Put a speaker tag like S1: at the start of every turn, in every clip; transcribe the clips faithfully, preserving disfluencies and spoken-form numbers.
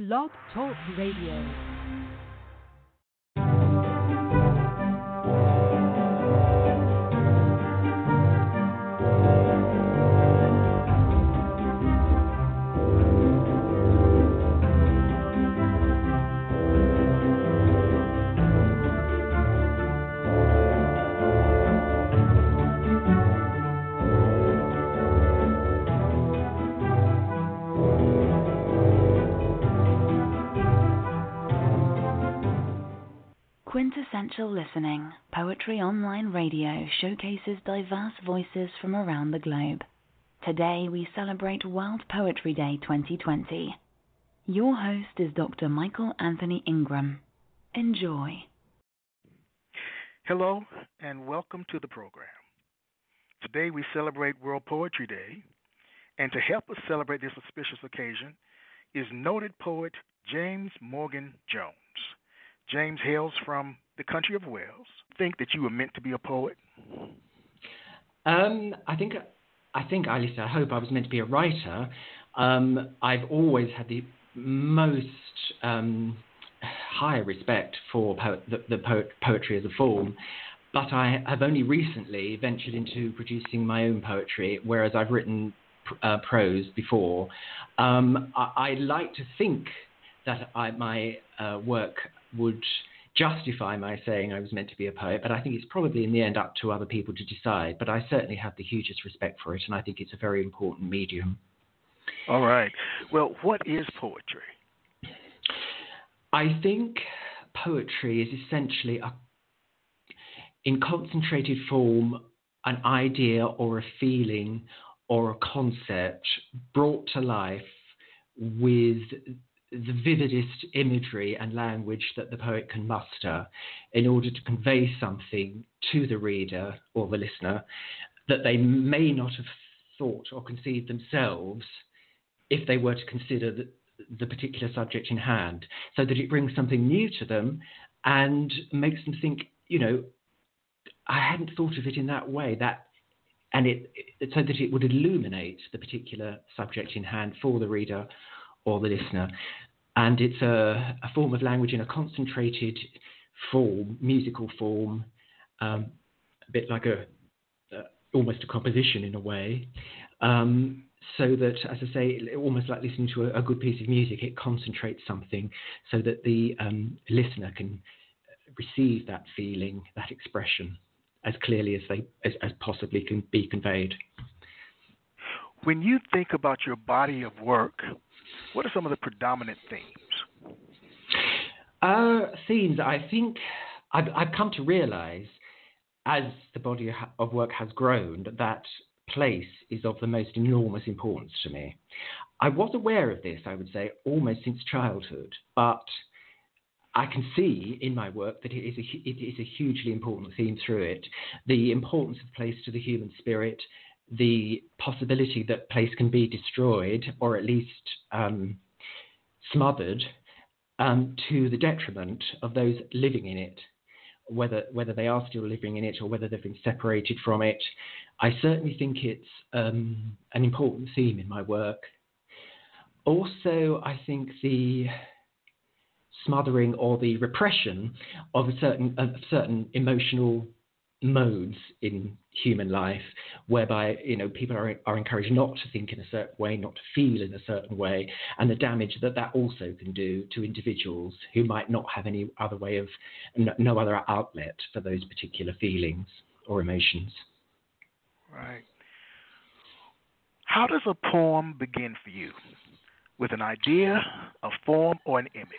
S1: Blog Talk Radio.
S2: Quintessential Listening, Poetry Online Radio showcases diverse voices from around the globe. Today we celebrate World Poetry Day twenty twenty. Your host is Doctor Michael Anthony Ingram. Enjoy.
S3: Hello and welcome to the program. Today we celebrate World Poetry Day, and to help us celebrate this auspicious occasion is noted poet James Morgan Jones. James hails from the country of Wales. Think that you were meant to be a poet?
S4: Um, I think, I think, at least I hope I was meant to be a writer. Um, I've always had the most um, high respect for po- the, the po- poetry as a form, but I have only recently ventured into producing my own poetry, whereas I've written uh, prose before. Um, I, I like to think that I, my uh, work would justify my saying I was meant to be a poet, but I think it's probably in the end up to other people to decide. But I certainly have the hugest respect for it, and I think it's a very important medium.
S3: All right. Well, what is poetry?
S4: I think poetry is essentially, a, in concentrated form, an idea or a feeling or a concept brought to life with the vividest imagery and language that the poet can muster in order to convey something to the reader or the listener that they may not have thought or conceived themselves if they were to consider the, the particular subject in hand, so that it brings something new to them and makes them think, you know, I hadn't thought of it in that way, that, and it, it so that it would illuminate the particular subject in hand for the reader or the listener. And it's a, a form of language in a concentrated form, musical form, um, a bit like a, uh, almost a composition in a way, um, so that, as I say, almost like listening to a, a good piece of music, it concentrates something so that the um, listener can receive that feeling, that expression, as clearly as they as, as possibly can be conveyed.
S3: When you think about your body of work, what are some of the predominant themes?
S4: Uh, themes, I think I've, I've come to realize, as the body of work has grown, that place is of the most enormous importance to me. I was aware of this, I would say, almost since childhood, but I can see in my work that it is a, it is a hugely important theme through it. The importance of place to the human spirit, the possibility that place can be destroyed or at least um, smothered um, to the detriment of those living in it, whether whether they are still living in it or whether they've been separated from it. I certainly think it's um, an important theme in my work. Also, I think the smothering or the repression of a certain of certain emotional modes in human life, whereby, you know, people are are encouraged not to think in a certain way, not to feel in a certain way, and the damage that that also can do to individuals who might not have any other way of, no, no other outlet for those particular feelings or emotions.
S3: Right. How does a poem begin for you? With an idea, a form, or an image?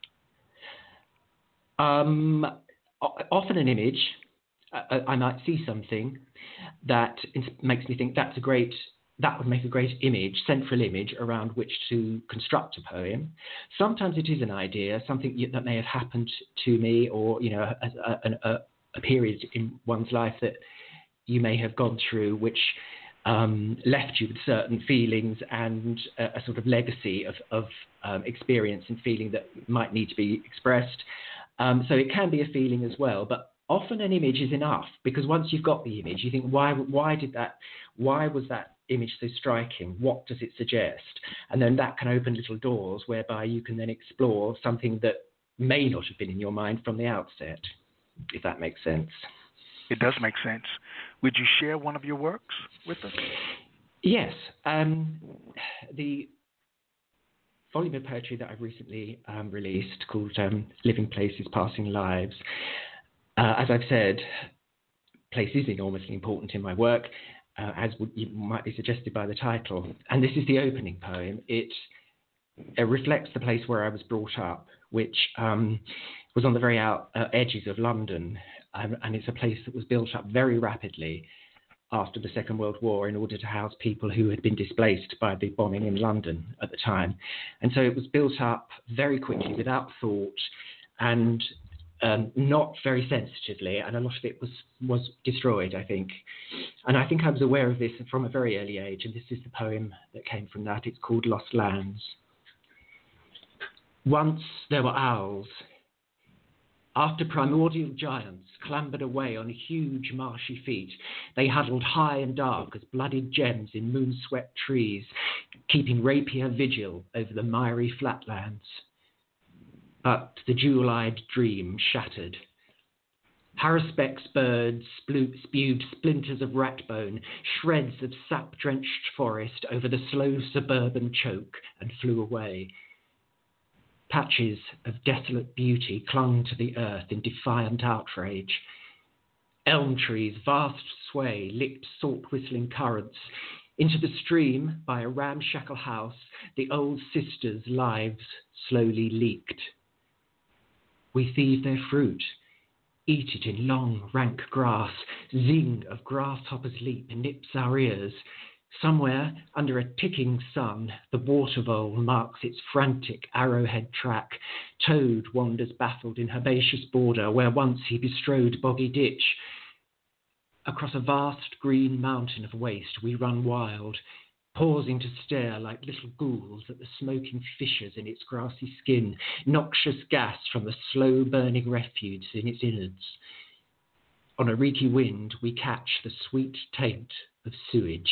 S4: Um, often an image. I, I might see something that makes me think that's a great, that would make a great image, central image around which to construct a poem. Sometimes it is an idea, something that may have happened to me, or, you know, a, a, a period in one's life that you may have gone through, which um, left you with certain feelings and a, a sort of legacy of, of um, experience and feeling that might need to be expressed. Um, so it can be a feeling as well, but often an image is enough, because once you've got the image, you think, why why did that, why was that image so striking? What does it suggest? And then that can open little doors whereby you can then explore something that may not have been in your mind from the outset, if that makes sense.
S3: It does make sense. Would you share one of your works with us?
S4: Yes. Um, the volume of poetry that I've recently um, released called um, Living Places, Passing Lives. Uh, as I've said, place is enormously important in my work, uh, as would, you might be suggested by the title. And this is the opening poem. It, it reflects the place where I was brought up, which um, was on the very out, uh, edges of London. Um, and it's a place that was built up very rapidly after the Second World War in order to house people who had been displaced by the bombing in London at the time. And so it was built up very quickly without thought and um, not very sensitively, and a lot of it was, was destroyed, I think. And I think I was aware of this from a very early age, and this is the poem that came from that. It's called Lost Lands. Once there were owls. After primordial giants clambered away on huge marshy feet, they huddled high and dark as blooded gems in moon-swept trees, keeping rapier vigil over the miry flatlands. But the jewel-eyed dream shattered. Haruspeck's birds spewed splinters of ratbone, shreds of sap-drenched forest over the slow suburban choke and flew away. Patches of desolate beauty clung to the earth in defiant outrage. Elm trees' vast sway licked salt-whistling currents. Into the stream, by a ramshackle house, the old sisters' lives slowly leaked. We thieve their fruit, eat it in long, rank grass. Zing of grasshoppers' leap nips our ears. Somewhere, under a ticking sun, the water vole marks its frantic arrowhead track. Toad wanders baffled in herbaceous border where once he bestrode boggy ditch. Across a vast green mountain of waste we run wild, pausing to stare like little ghouls at the smoking fissures in its grassy skin, noxious gas from the slow-burning refuse in its innards. On a reeky wind we catch the sweet taint of sewage.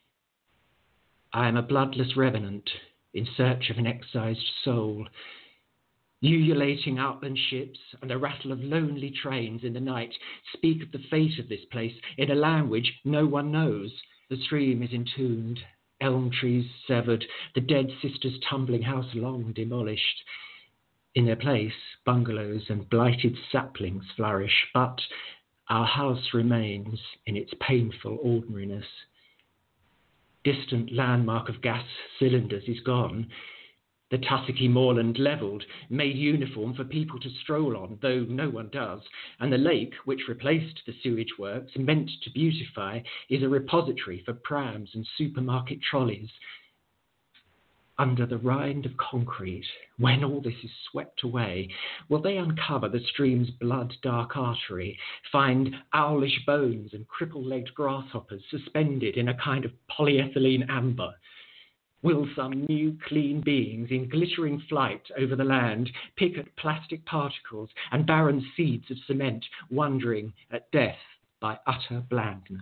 S4: I am a bloodless revenant in search of an excised soul. Ululating outland ships and the rattle of lonely trains in the night speak of the fate of this place in a language no one knows. The stream is entombed, elm trees severed, the dead sister's tumbling house long demolished. In their place, bungalows and blighted saplings flourish, but our house remains in its painful ordinariness. Distant landmark of gas cylinders is gone. The tussocky moorland levelled, made uniform for people to stroll on, though no one does, and the lake, which replaced the sewage works, meant to beautify, is a repository for prams and supermarket trolleys. Under the rind of concrete, when all this is swept away, will they uncover the stream's blood-dark artery, find owlish bones and cripple-legged grasshoppers suspended in a kind of polyethylene amber? Will some new clean beings in glittering flight over the land pick at plastic particles and barren seeds of cement, wondering at death by utter blandness?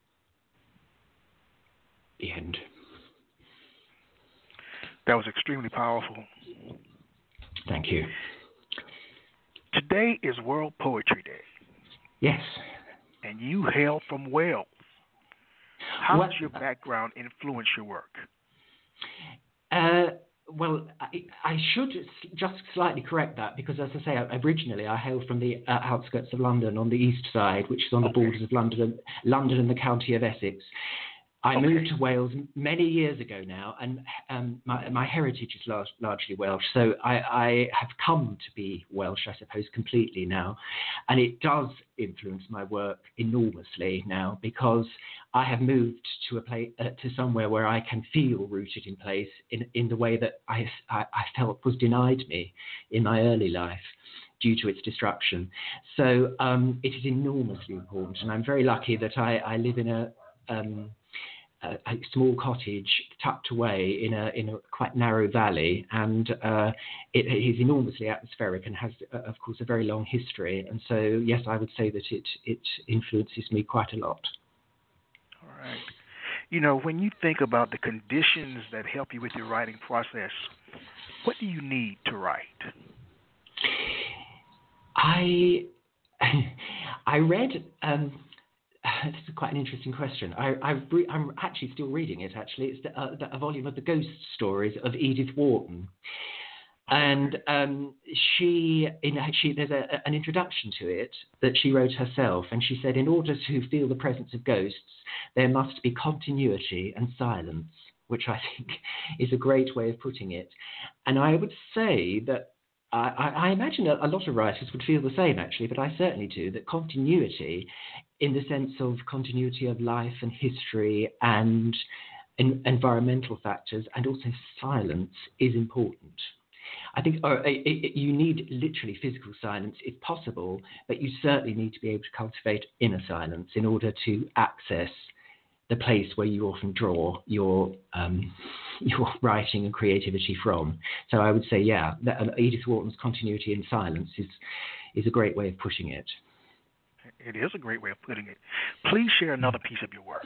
S4: The end.
S3: That was extremely powerful.
S4: Thank you.
S3: Today is World Poetry Day.
S4: Yes.
S3: And you hail from Wales. How
S4: What?
S3: does your background influence your work?
S4: Uh, well, I, I should just slightly correct that because, as I say, originally I hail from the uh, outskirts of London on the east side, which is on the
S3: Okay.
S4: borders of London, London and the county of Essex. I
S3: Okay.
S4: moved to Wales many years ago now, and um, my, my heritage is large, largely Welsh, so I, I have come to be Welsh, I suppose, completely now. And it does influence my work enormously now because I have moved to a place, uh, to somewhere where I can feel rooted in place in, in the way that I, I, I felt was denied me in my early life due to its destruction. So um, it is enormously important, and I'm very lucky that I, I live in a... Um, A, a small cottage tucked away in a in a quite narrow valley, and uh, it, it is enormously atmospheric and has, uh, of course, a very long history. And so, yes, I would say that it it influences me quite a lot.
S3: All right. You know, when you think about the conditions that help you with your writing process, what do you need to write?
S4: I I read. Um, this is quite an interesting question. I, I've re- I'm actually still reading it. Actually, it's the, uh, the, a volume of the ghost stories of Edith Wharton, and um, she in actually there's a, an introduction to it that she wrote herself, and she said, in order to feel the presence of ghosts, there must be continuity and silence, which I think is a great way of putting it. And I would say that. I, I imagine a, a lot of writers would feel the same, actually, but I certainly do, that continuity, in the sense of continuity of life and history and en- environmental factors, and also silence, is important. I think uh, it, it, you need literally physical silence if possible, but you certainly need to be able to cultivate inner silence in order to access the place where you often draw your um, your writing and creativity from. So I would say, yeah, that, uh, Edith Wharton's continuity in silence is is a great way of pushing it.
S3: It is a great way of putting it. Please share another piece of your work.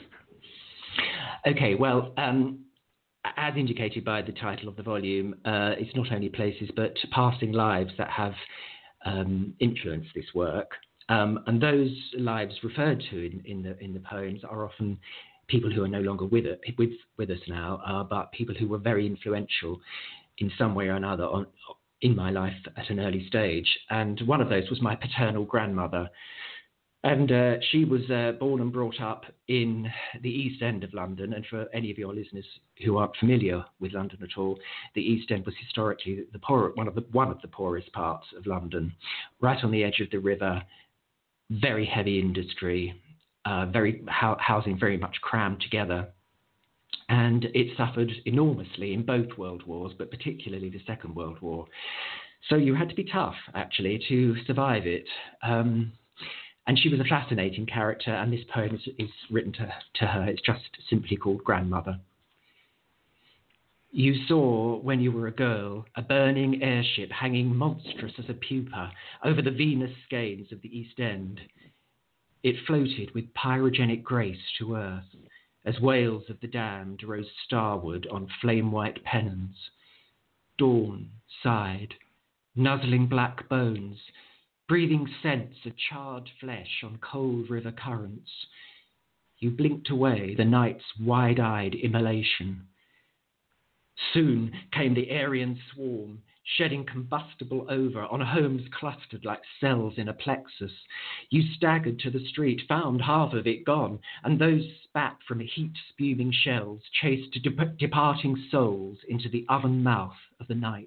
S4: Okay, well, um, as indicated by the title of the volume, uh, it's not only places but passing lives that have um, influenced this work. Um, and those lives referred to in, in the in the poems are often people who are no longer with it, with with us now, uh, but people who were very influential in some way or another on, in my life at an early stage. And one of those was my paternal grandmother. And uh, she was uh, born and brought up in the East End of London. And for any of your listeners who aren't familiar with London at all, the East End was historically the poor, one of the one of the poorest parts of London, right on the edge of the river. Very heavy industry, uh, very ho- housing very much crammed together, and it suffered enormously in both world wars, but particularly the Second World War. So you had to be tough, actually, to survive it. Um, and she was a fascinating character, and this poem is, is written to, to her. It's just simply called Grandmother. You saw, when you were a girl, a burning airship hanging monstrous as a pupa over the Venus skeins of the East End. It floated with pyrogenic grace to earth, as whales of the damned rose starward on flame-white pennons. Dawn sighed, nuzzling black bones, breathing scents of charred flesh on cold river currents. You blinked away the night's wide-eyed immolation. Soon came the Aryan swarm, shedding combustible over on homes clustered like cells in a plexus. You staggered to the street, found half of it gone, and those spat from heat-spewing shells chased de- departing souls into the oven mouth of the night.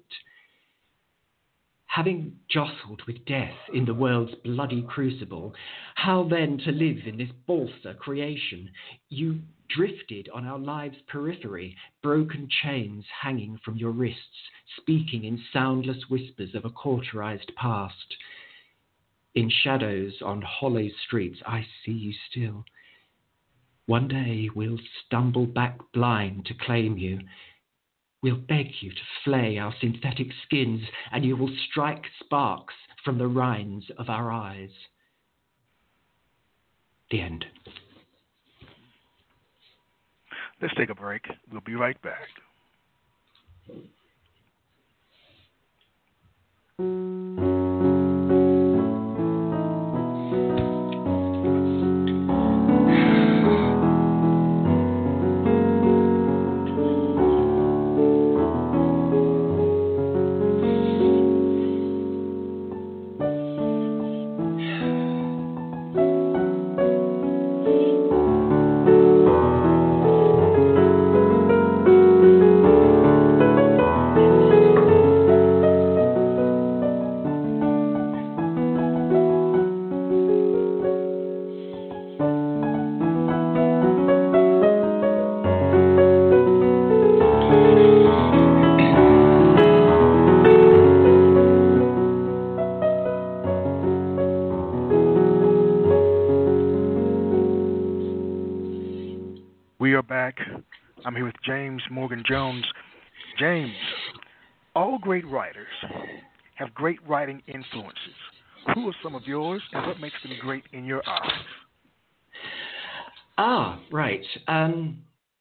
S4: Having jostled with death in the world's bloody crucible, how then to live in this balsa creation? You drifted on our lives' periphery, broken chains hanging from your wrists, speaking in soundless whispers of a cauterized past. In shadows on hollow streets, I see you still. One day we'll stumble back blind to claim you. We'll beg you to flay our synthetic skins, and you will strike sparks from the rinds of our eyes. The end.
S3: Let's take a break. We'll be right back. We are back. I'm here with James Morgan Jones. James, all great writers have great writing influences. Who are some of yours, and what makes them great in your eyes?
S4: Ah, right. Um,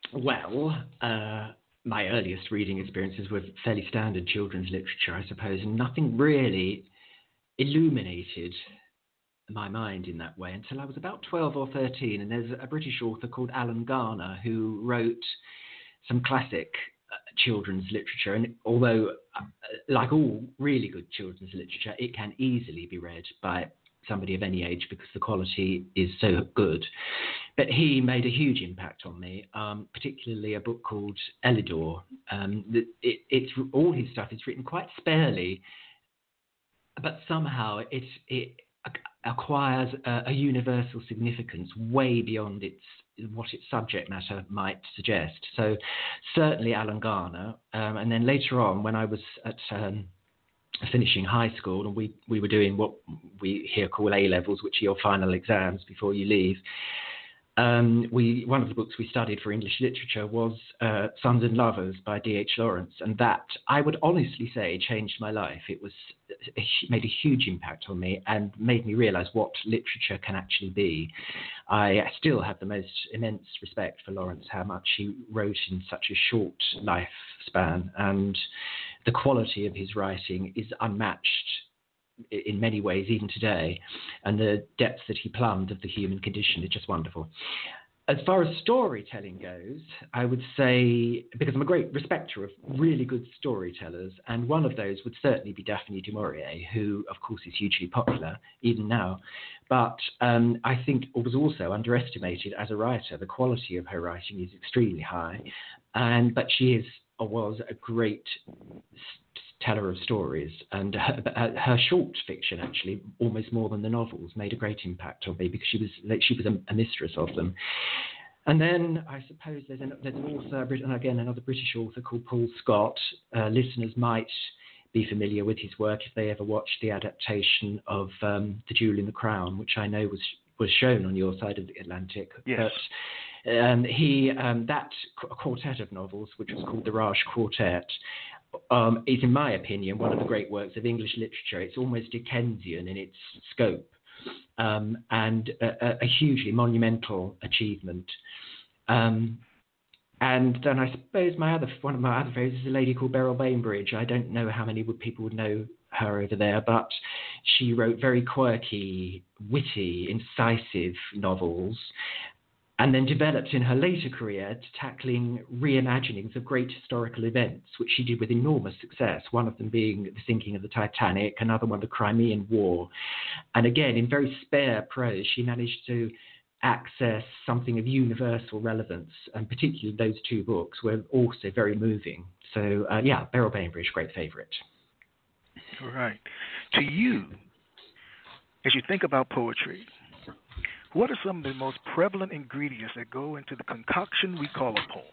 S4: Well, uh, my earliest reading experiences were fairly standard children's literature, I suppose, and nothing really illuminated my mind in that way until I was about twelve or thirteen. And there's a British author called Alan Garner who wrote some classic uh, children's literature. And although, uh, like all really good children's literature, it can easily be read by somebody of any age because the quality is so good. But he made a huge impact on me, um, particularly a book called Elidor. Um, it, it, it's all his stuff is written quite sparely, but somehow it it acquires a, a universal significance way beyond its what its subject matter might suggest. So certainly Alan Garner, um, and then later on when I was at um, finishing high school and we, we were doing what we here call A-levels, which are your final exams before you leave. Um, we one of the books we studied for English literature was uh, Sons and Lovers by D H Lawrence, and that, I would honestly say, changed my life. It was it made a huge impact on me and made me realise what literature can actually be. I still have the most immense respect for Lawrence, how much he wrote in such a short lifespan, and the quality of his writing is unmatched in many ways even today, and the depths that he plumbed of the human condition is just wonderful. As far as storytelling goes, I would say, because I'm a great respecter of really good storytellers, and one of those would certainly be Daphne du Maurier, who of course is hugely popular even now, but um, I think was also underestimated as a writer. The quality of her writing is extremely high, and but she is or was a great teller of stories, and her, her short fiction, actually, almost more than the novels, made a great impact on me because she was like, she was a, a mistress of them. And then I suppose there's an, there's an author, and again another British author called Paul Scott. Uh, listeners might be familiar with his work if they ever watched the adaptation of um, The Jewel in the Crown, which I know was was shown on your side of the Atlantic.
S3: Yes.
S4: But um, he um, that qu- quartet of novels, which was called the Raj Quartet, Um, is, in my opinion, one of the great works of English literature. It's almost Dickensian in its scope, um, and a, a hugely monumental achievement. Um, and then I suppose my other one of my other favourites is a lady called Beryl Bainbridge. I don't know how many would, people would know her over there, but she wrote very quirky, witty, incisive novels, and then developed in her later career to tackling reimaginings of great historical events, which she did with enormous success, one of them being the sinking of the Titanic, another one the Crimean War. And again, in very spare prose, she managed to access something of universal relevance, and particularly those two books were also very moving. So, uh, yeah, Beryl Bainbridge, great favourite.
S3: All right. To you, as you think about poetry, what are some of the most prevalent ingredients that go into the concoction we call a poem?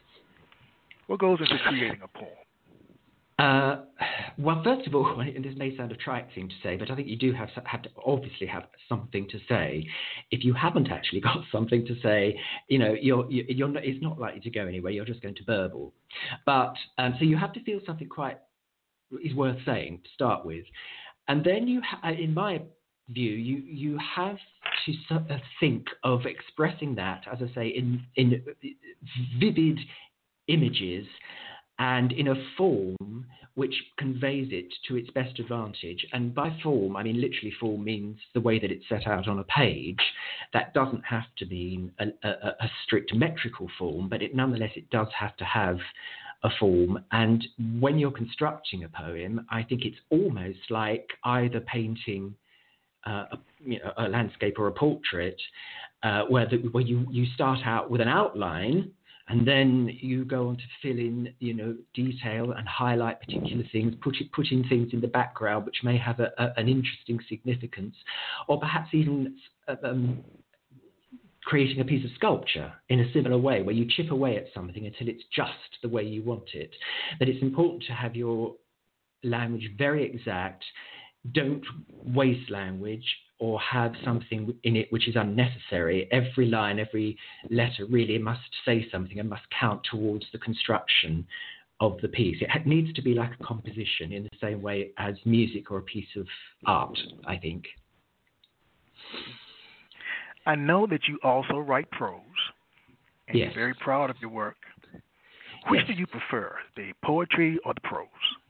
S3: What goes into creating a poem?
S4: Uh, well, first of all, and this may sound a trite thing to say, but I think you do have, have to obviously have something to say. If you haven't actually got something to say, you know, you're, you're not, it's not likely to go anywhere. You're just going to burble. But um, so you have to feel something quite is worth saying to start with, and then you, ha- in my view, you you have to think of expressing that, as I say, in in vivid images and in a form which conveys it to its best advantage. And by form, I mean literally form means the way that it's set out on a page. That doesn't have to mean a, a, a strict metrical form, but it nonetheless it does have to have a form. And when you're constructing a poem, I think it's almost like either painting Uh, a, you know, a landscape or a portrait, uh, where, the, where you, you start out with an outline and then you go on to fill in, you know, detail and highlight particular things, put it, put in things in the background which may have a, a, an interesting significance, or perhaps even um, creating a piece of sculpture in a similar way, where you chip away at something until it's just the way you want it. That it's important to have your language very exact. Don't waste language or have something in it which is unnecessary. Every line, every letter really must say something and must count towards the construction of the piece. It needs to be like a composition in the same way as music or a piece of art, I think.
S3: I know that you also write prose, and
S4: yes.
S3: you're very proud of your work. Which
S4: yes.
S3: do you prefer, the poetry or the prose?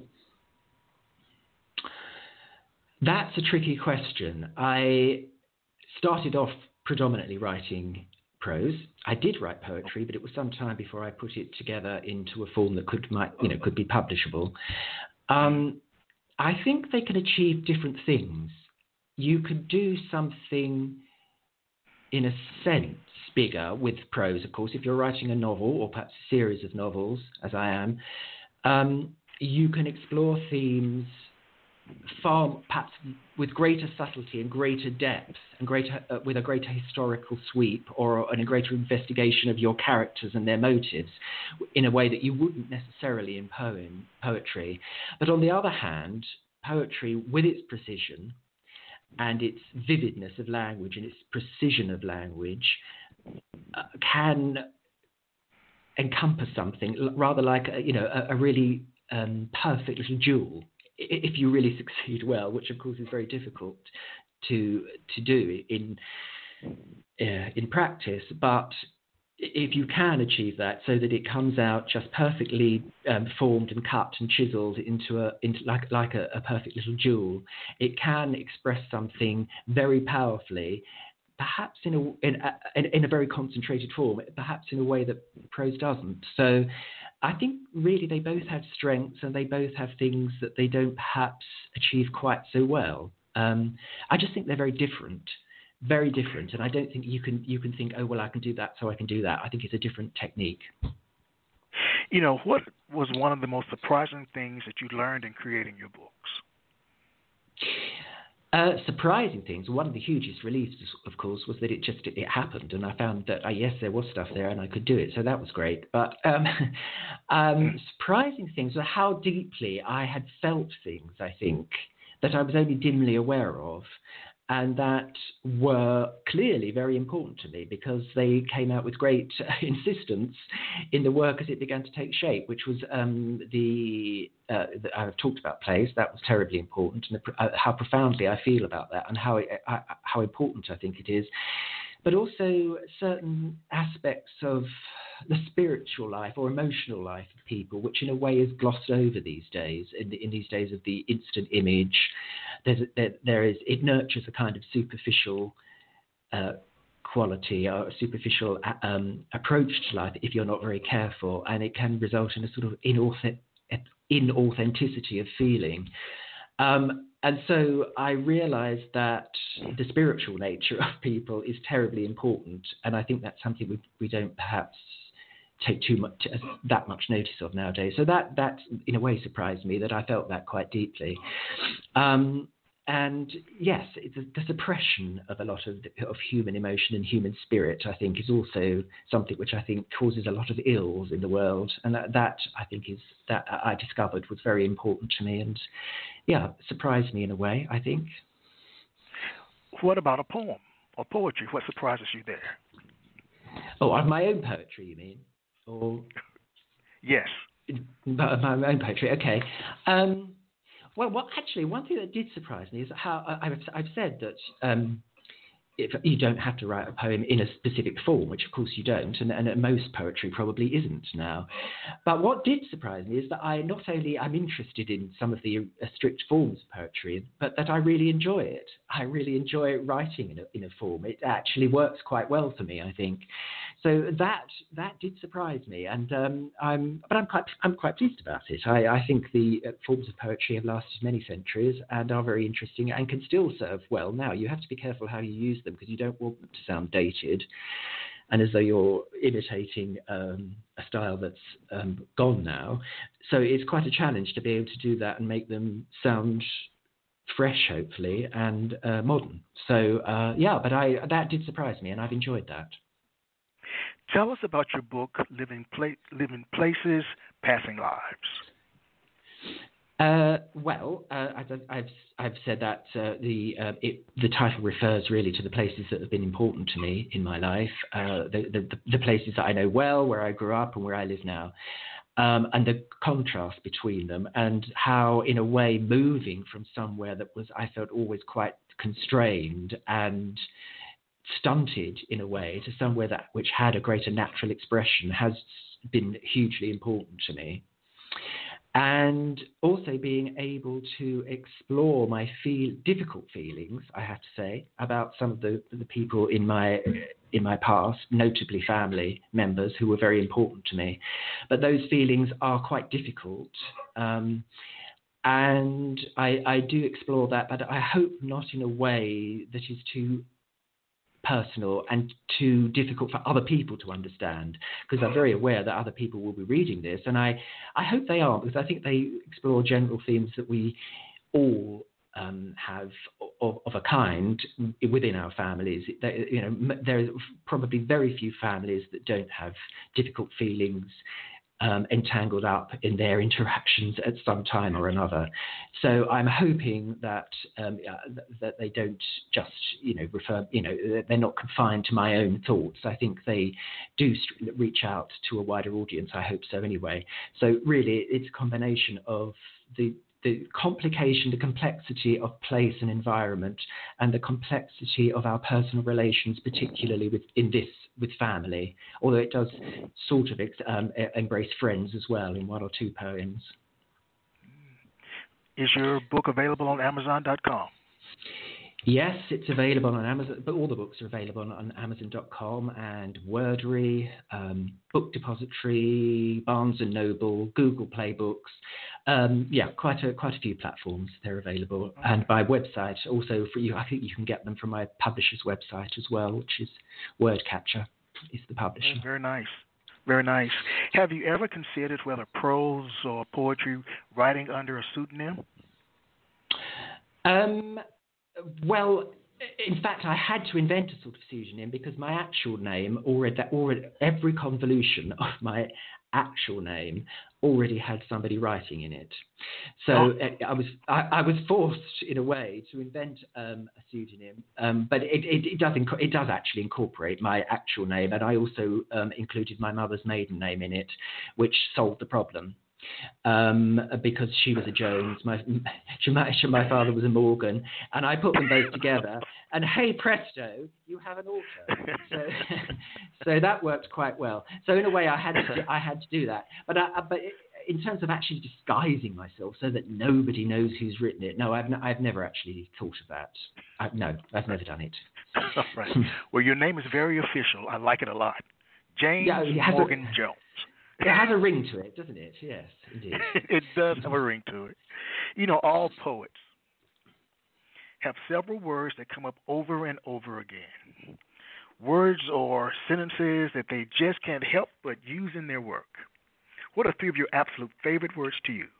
S4: That's a tricky question. I started off predominantly writing prose. I did write poetry, but it was some time before I put it together into a form that could, might, you know, could be publishable. Um, I think they can achieve different things. You could do something, in a sense, bigger with prose, of course. If you're writing a novel, or perhaps a series of novels, as I am, um, you can explore themes far, perhaps with greater subtlety and greater depth, and greater uh, with a greater historical sweep, or and a greater investigation of your characters and their motives, in a way that you wouldn't necessarily in poem poetry. But on the other hand, poetry, with its precision and its vividness of language and its precision of language, uh, can encompass something rather like a, you know a, a really um, perfect little jewel, if you really succeed well, which of course is very difficult to to do in uh, in practice. But if you can achieve that so that it comes out just perfectly um, formed and cut and chiseled into a into like like a, a perfect little jewel, it can express something very powerfully, perhaps in a in a, in a very concentrated form, perhaps in a way that prose doesn't. So I think really they both have strengths, and they both have things that they don't perhaps achieve quite so well. Um, I just think they're very different, very different, and I don't think you can you can think, oh well, I can do that, so I can do that. I think it's a different technique.
S3: You know, what was one of the most surprising things that you learned in creating your books?
S4: Uh, surprising things. One of the hugest reliefs, of course, was that it just it happened, and I found that uh, yes, there was stuff there, and I could do it. So that was great. But um, um, surprising things were how deeply I had felt things. I think that I was only dimly aware of, and that were clearly very important to me because they came out with great uh, insistence in the work as it began to take shape, which was um, the, uh, the I've talked about place. That was terribly important, and the, uh, how profoundly I feel about that, and how it, uh, how important I think it is. But also certain aspects of the spiritual life or emotional life of people, which in a way is glossed over these days, in, the, in these days of the instant image. There's, there, there is, it nurtures a kind of superficial uh, quality or a superficial um, approach to life if you're not very careful, and it can result in a sort of inauth- inauthenticity of feeling. Um, and so I realized that the spiritual nature of people is terribly important, and I think that's something we, we don't perhaps take too much uh, that much notice of nowadays. So that that in a way surprised me, that I felt that quite deeply. Um, and yes, it's a, the suppression of a lot of of human emotion and human spirit, I think, is also something which I think causes a lot of ills in the world, and that, that I think is that I discovered was very important to me, and yeah, surprised me in a way, I think.
S3: What about a poem or poetry? What surprises you there?
S4: Oh, of my own poetry, you mean? Or
S3: yes,
S4: my, my own poetry. Okay. Um, well, what actually one thing that did surprise me is how uh, I've, I've said that um, if you don't have to write a poem in a specific form, which of course you don't, and, and most poetry probably isn't now. But what did surprise me is that I not only I'm interested in some of the uh, strict forms of poetry, but that I really enjoy it. I really enjoy writing in a, in a form. It actually works quite well for me, I think. So that that did surprise me, and um, I'm but I'm quite I'm quite pleased about it. I, I think the uh, forms of poetry have lasted many centuries and are very interesting and can still serve well now. You have to be careful how you use them, because you don't want them to sound dated and as though you're imitating um, a style that's um, gone now. So it's quite a challenge to be able to do that and make them sound fresh, hopefully, and uh, modern. So uh, yeah, but I that did surprise me, and I've enjoyed that.
S3: Tell us about your book, Living, Pla- Living Places, Passing Lives.
S4: Uh, well, uh, I've, I've I've said that uh, the uh, it, the title refers really to the places that have been important to me in my life, uh, the, the the places that I know well, where I grew up and where I live now, um, and the contrast between them, and how, in a way, moving from somewhere that was I felt always quite constrained and stunted in a way to somewhere that which had a greater natural expression has been hugely important to me. And also being able to explore my feel difficult feelings, I have to say, about some of the, the people in my in my past, notably family members who were very important to me. But those feelings are quite difficult. Um, and I, I do explore that, but I hope not in a way that is too personal and too difficult for other people to understand, because I'm very aware that other people will be reading this, and I, I hope they are, because I think they explore general themes that we all um, have of, of a kind within our families. They, you know, there are probably very few families that don't have difficult feelings Um, entangled up in their interactions at some time or another. So I'm hoping that um, uh, that they don't just, you know, refer, you know, they're not confined to my own thoughts. I think they do reach out to a wider audience. I hope so anyway. So really, it's a combination of the the complication, the complexity of place and environment, and the complexity of our personal relations, particularly with in this with family, although it does sort of um, embrace friends as well in one or two poems.
S3: Is your book available on Amazon dot com?
S4: Yes, it's available on Amazon, but all the books are available on, on Amazon dot com and Wordary, um, Book Depository, Barnes and Noble, Google Play Books. Um, yeah, quite a quite a few platforms they're available, okay. And my website also for you. I think you can get them from my publisher's website as well, which is Wordcatcher. Is the publisher.
S3: Oh, very nice, very nice. Have you ever considered whether prose or poetry writing under a pseudonym?
S4: Um. Well, in fact, I had to invent a sort of pseudonym because my actual name already, already every convolution of my actual name already had somebody writing in it. So oh. I was I, I was forced in a way to invent um, a pseudonym, um, but it, it, it does inc- it does actually incorporate my actual name, and I also um, included my mother's maiden name in it, which solved the problem. Um, because she was a Jones, my, my my father was a Morgan, and I put them both together, and hey presto, you have an author. So, so that worked quite well. So in a way, I had to I had to do that. But I, but in terms of actually disguising myself so that nobody knows who's written it, no, I've n- I've never actually thought of that. I, no, I've never done it.
S3: All right. Well, your name is very official. I like it a lot. James
S4: yeah,
S3: Morgan
S4: a,
S3: Jones.
S4: It has a ring to it, doesn't it? Yes, indeed.
S3: It does have a ring to it. You know, all poets have several words that come up over and over again. Words or sentences that they just can't help but use in their work. What are three of your absolute favorite words to use?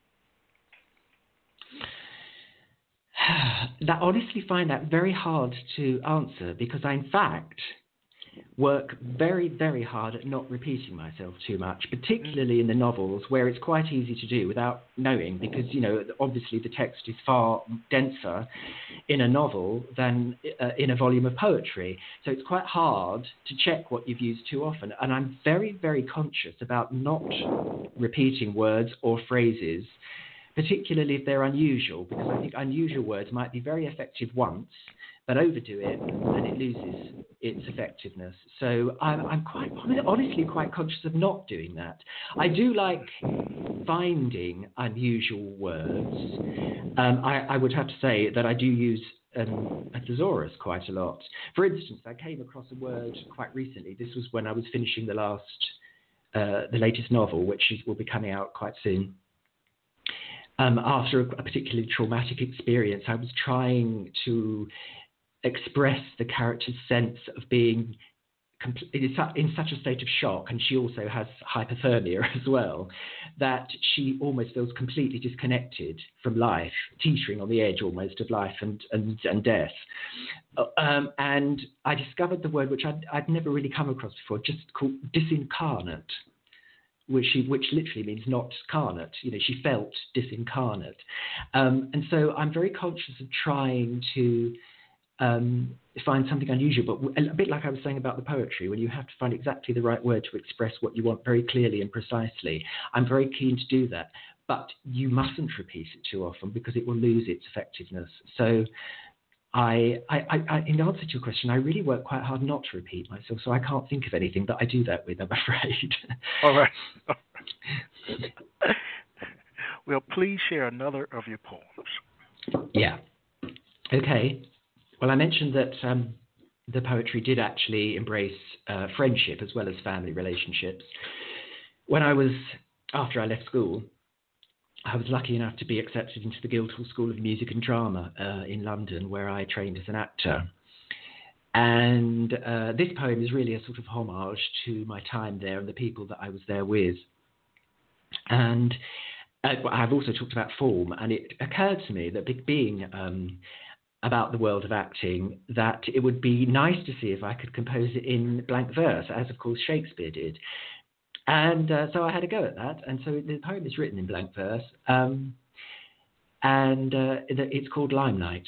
S4: I honestly find that very hard to answer because I, in fact, work very, very hard at not repeating myself too much, particularly in the novels where it's quite easy to do without knowing because, you know, obviously the text is far denser in a novel than uh, in a volume of poetry. So it's quite hard to check what you've used too often. And I'm very, very conscious about not repeating words or phrases, particularly if they're unusual, because I think unusual words might be very effective once, but overdo it and it loses its effectiveness. So I'm, I'm quite honestly quite conscious of not doing that. I do like finding unusual words. Um, I, I would have to say that I do use um, a thesaurus quite a lot. For instance, I came across a word quite recently. This was when I was finishing the last, uh, the latest novel, which is, will be coming out quite soon. Um, after a, a particularly traumatic experience, I was trying to express the character's sense of being compl- in such a state of shock, and she also has hypothermia as well, that she almost feels completely disconnected from life, teetering on the edge almost of life and, and, and death. Um, and I discovered the word which I'd, I'd never really come across before, just called disincarnate. Which she, which literally means not carnate. You know, she felt disincarnate, um, and so I'm very conscious of trying to um, find something unusual. But a bit like I was saying about the poetry, when you have to find exactly the right word to express what you want very clearly and precisely, I'm very keen to do that. But you mustn't repeat it too often because it will lose its effectiveness. So I, I, I, in answer to your question, I really work quite hard not to repeat myself, so I can't think of anything that I do that with, I'm afraid.
S3: All right. All right. Well, please share another of your poems.
S4: Yeah. Okay. Well, I mentioned that um, the poetry did actually embrace uh, friendship as well as family relationships. When I was, after I left school, I was lucky enough to be accepted into the Guildhall School of Music and Drama uh, in London, where I trained as an actor. And uh, this poem is really a sort of homage to my time there and the people that I was there with. And uh, I've also talked about form, and it occurred to me that being um, about the world of acting, that it would be nice to see if I could compose it in blank verse, as of course Shakespeare did. And uh, so I had a go at that, and so the poem is written in blank verse, um, and uh, it's called Limelight.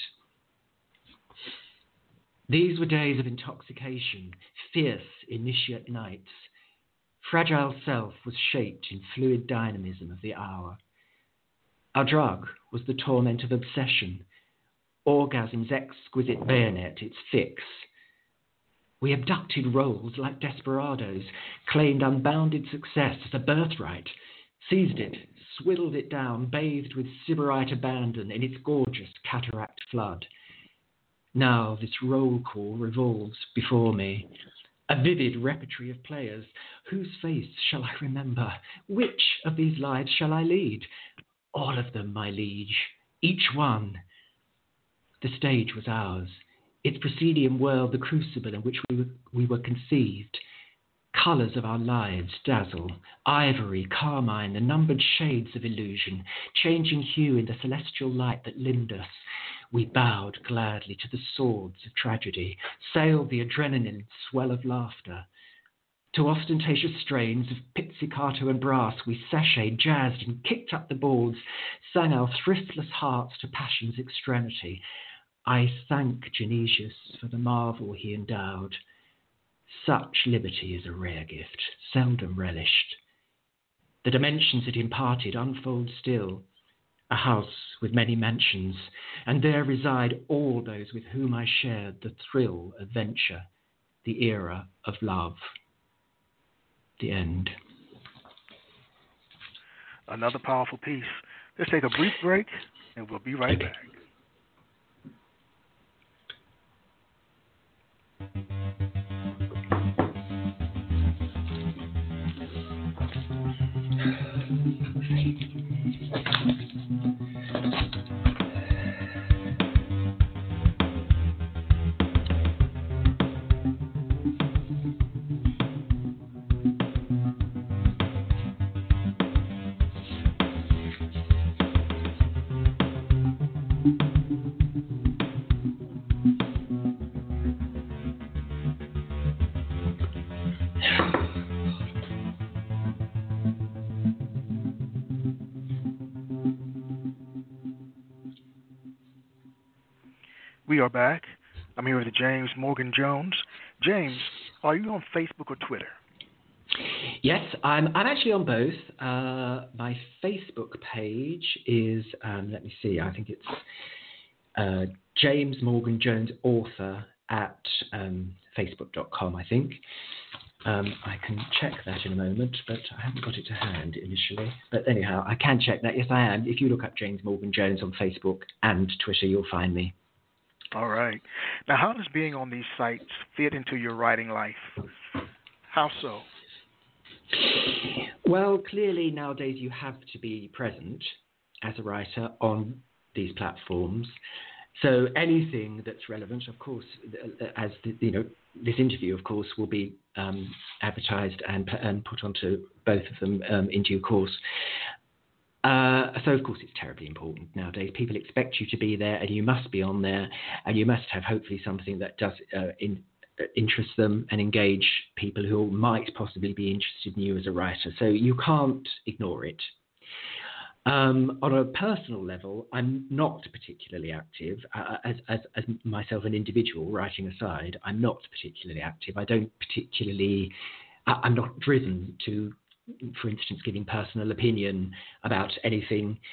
S4: These were days of intoxication, fierce initiate nights. Fragile self was shaped in fluid dynamism of the hour. Our drug was the torment of obsession, orgasm's exquisite bayonet, its fix. We abducted roles like desperados, claimed unbounded success as a birthright, seized it, swiddled it down, bathed with sybarite abandon in its gorgeous cataract flood. Now this roll call revolves before me, a vivid repertory of players. Whose face shall I remember? Which of these lives shall I lead? All of them, my liege, each one. The stage was ours, its proscenium world the crucible in which we were, we were conceived. Colours of our lives dazzle, ivory, carmine, the numbered shades of illusion, changing hue in the celestial light that limned us. We bowed gladly to the swords of tragedy, sailed the adrenaline swell of laughter. To ostentatious strains of pizzicato and brass we sashayed, jazzed and kicked up the boards, sang our thriftless hearts to passion's extremity. I thank Genesius for the marvel he endowed. Such liberty is a rare gift, seldom relished. The dimensions it imparted unfold still, a house with many mansions, and there reside all those with whom I shared the thrill of venture, the era of love. The end.
S3: Another powerful piece. Let's take a brief break, and we'll be right
S4: Okay.
S3: back. We are back. I'm here with James Morgan Jones. James, are you on Facebook or Twitter?
S4: Yes, I'm, I'm actually on both. Uh, my Facebook page is, um, let me see, I think it's uh, James Morgan Jones Author at um, facebook dot com, I think. Um, I can check that in a moment, but I haven't got it to hand initially. But anyhow, I can check that. Yes, I am. If you look up James Morgan Jones on Facebook and Twitter, you'll find me.
S3: All right. Now, how does being on these sites fit into your writing life? How so?
S4: Well, clearly nowadays you have to be present as a writer on these platforms. So anything that's relevant, of course, as the, you know, this interview, of course, will be um, advertised and, and put onto both of them um, in due course. Uh, so, of course, it's terribly important nowadays. People expect you to be there, and you must be on there, and you must have hopefully something that does uh, in, uh, interest them and engage people who might possibly be interested in you as a writer. So you can't ignore it. Um, on a personal level, I'm not particularly active. Uh, as, as, as myself, an individual, writing aside, I'm not particularly active. I don't particularly, I, I'm not driven to, for instance, giving personal opinion about anything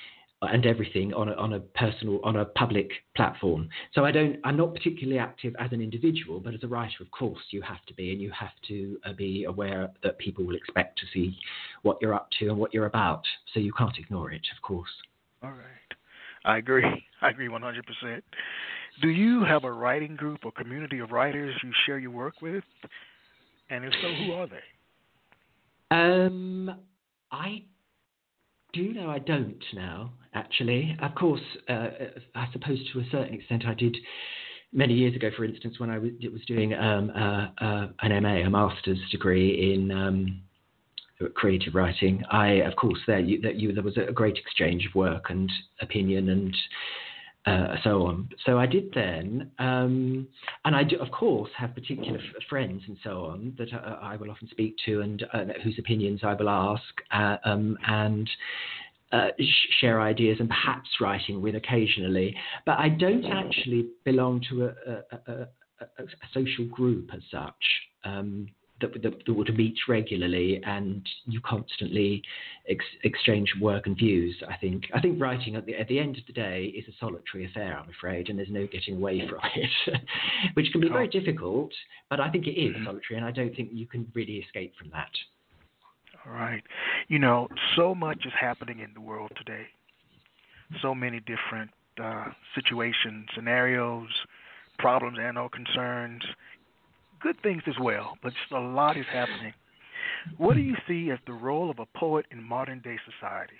S4: and everything on a, on a personal, on a public platform. So I don't, I'm not particularly active as an individual, but as a writer, of course, you have to be, and you have to uh, be aware that people will expect to see what you're up to and what you're about. So you can't ignore it, of course.
S3: All right. I agree. I agree one hundred percent. Do you have a writing group or community of writers you share your work with? And if so, who are they?
S4: Um, I do know I don't now, actually. Of course, uh, I suppose to a certain extent I did many years ago, for instance, when I was, was doing um, uh, uh, an M A, a master's degree in um, creative writing. I, of course, there, you, that you, there was a great exchange of work and opinion and Uh, so on. So I did then, um, and I do, of course, have particular f- friends and so on that uh, I will often speak to, and uh, whose opinions I will ask, uh, um, and uh, sh- share ideas, and perhaps writing with occasionally. But I don't actually belong to a, a, a, a, a social group as such. Um, That, that, that would meet regularly, and you constantly ex- exchange work and views. I think. I think writing at the at the end of the day is a solitary affair, I'm afraid, and there's no getting away from it, which can be very difficult. But I think it is solitary, and I don't think you can really escape from that.
S3: All right. You know, so much is happening in the world today. So many different uh, situations, scenarios, problems, and or concerns. Good things as well, but just a lot is happening. What do you see as the role of a poet in modern day society?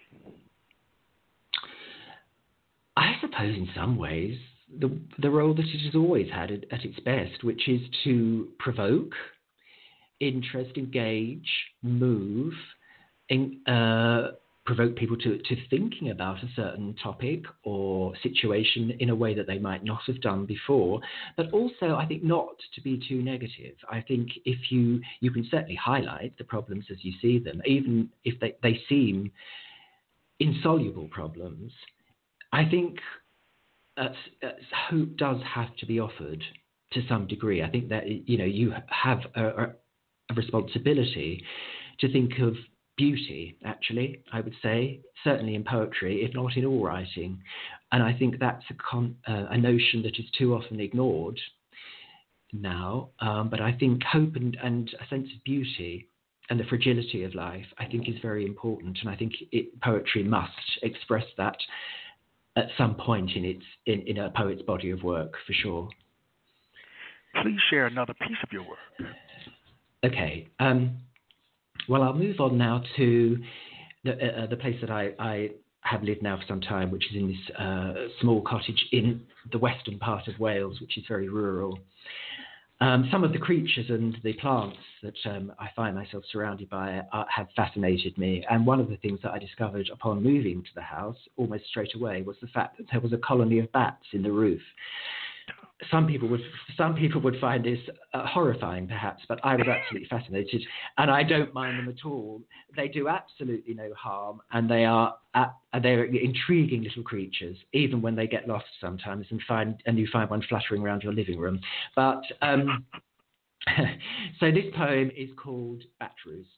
S4: I suppose in some ways the the role that it has always had at, at its best, which is to provoke, interest, engage, move, in, uh, provoke people to, to thinking about a certain topic or situation in a way that they might not have done before, but also I think not to be too negative. I think if you, you can certainly highlight the problems as you see them, even if they, they seem insoluble problems. I think uh, hope does have to be offered to some degree. I think that, you know, you have a, a responsibility to think of beauty, actually, I would say, certainly in poetry, if not in all writing. And I think that's a, con- uh, a notion that is too often ignored now. Um, but I think hope and, and a sense of beauty and the fragility of life, I think, is very important. And I think it, poetry must express that at some point in its in, in a poet's body of work, for sure.
S3: Please share another piece of your work.
S4: Okay. Um, Well, I'll move on now to the, uh, the place that I, I have lived now for some time, which is in this uh, small cottage in the western part of Wales, which is very rural. Um, some of the creatures and the plants that um, I find myself surrounded by are, have fascinated me. And one of the things that I discovered upon moving to the house almost straight away was the fact that there was a colony of bats in the roof. Some people would some people would find this uh, horrifying, perhaps, but I was absolutely fascinated, and I don't mind them at all. They do absolutely no harm, and they are uh, they're intriguing little creatures, even when they get lost sometimes and find and you find one fluttering around your living room. But um, so this poem is called Bat Roost.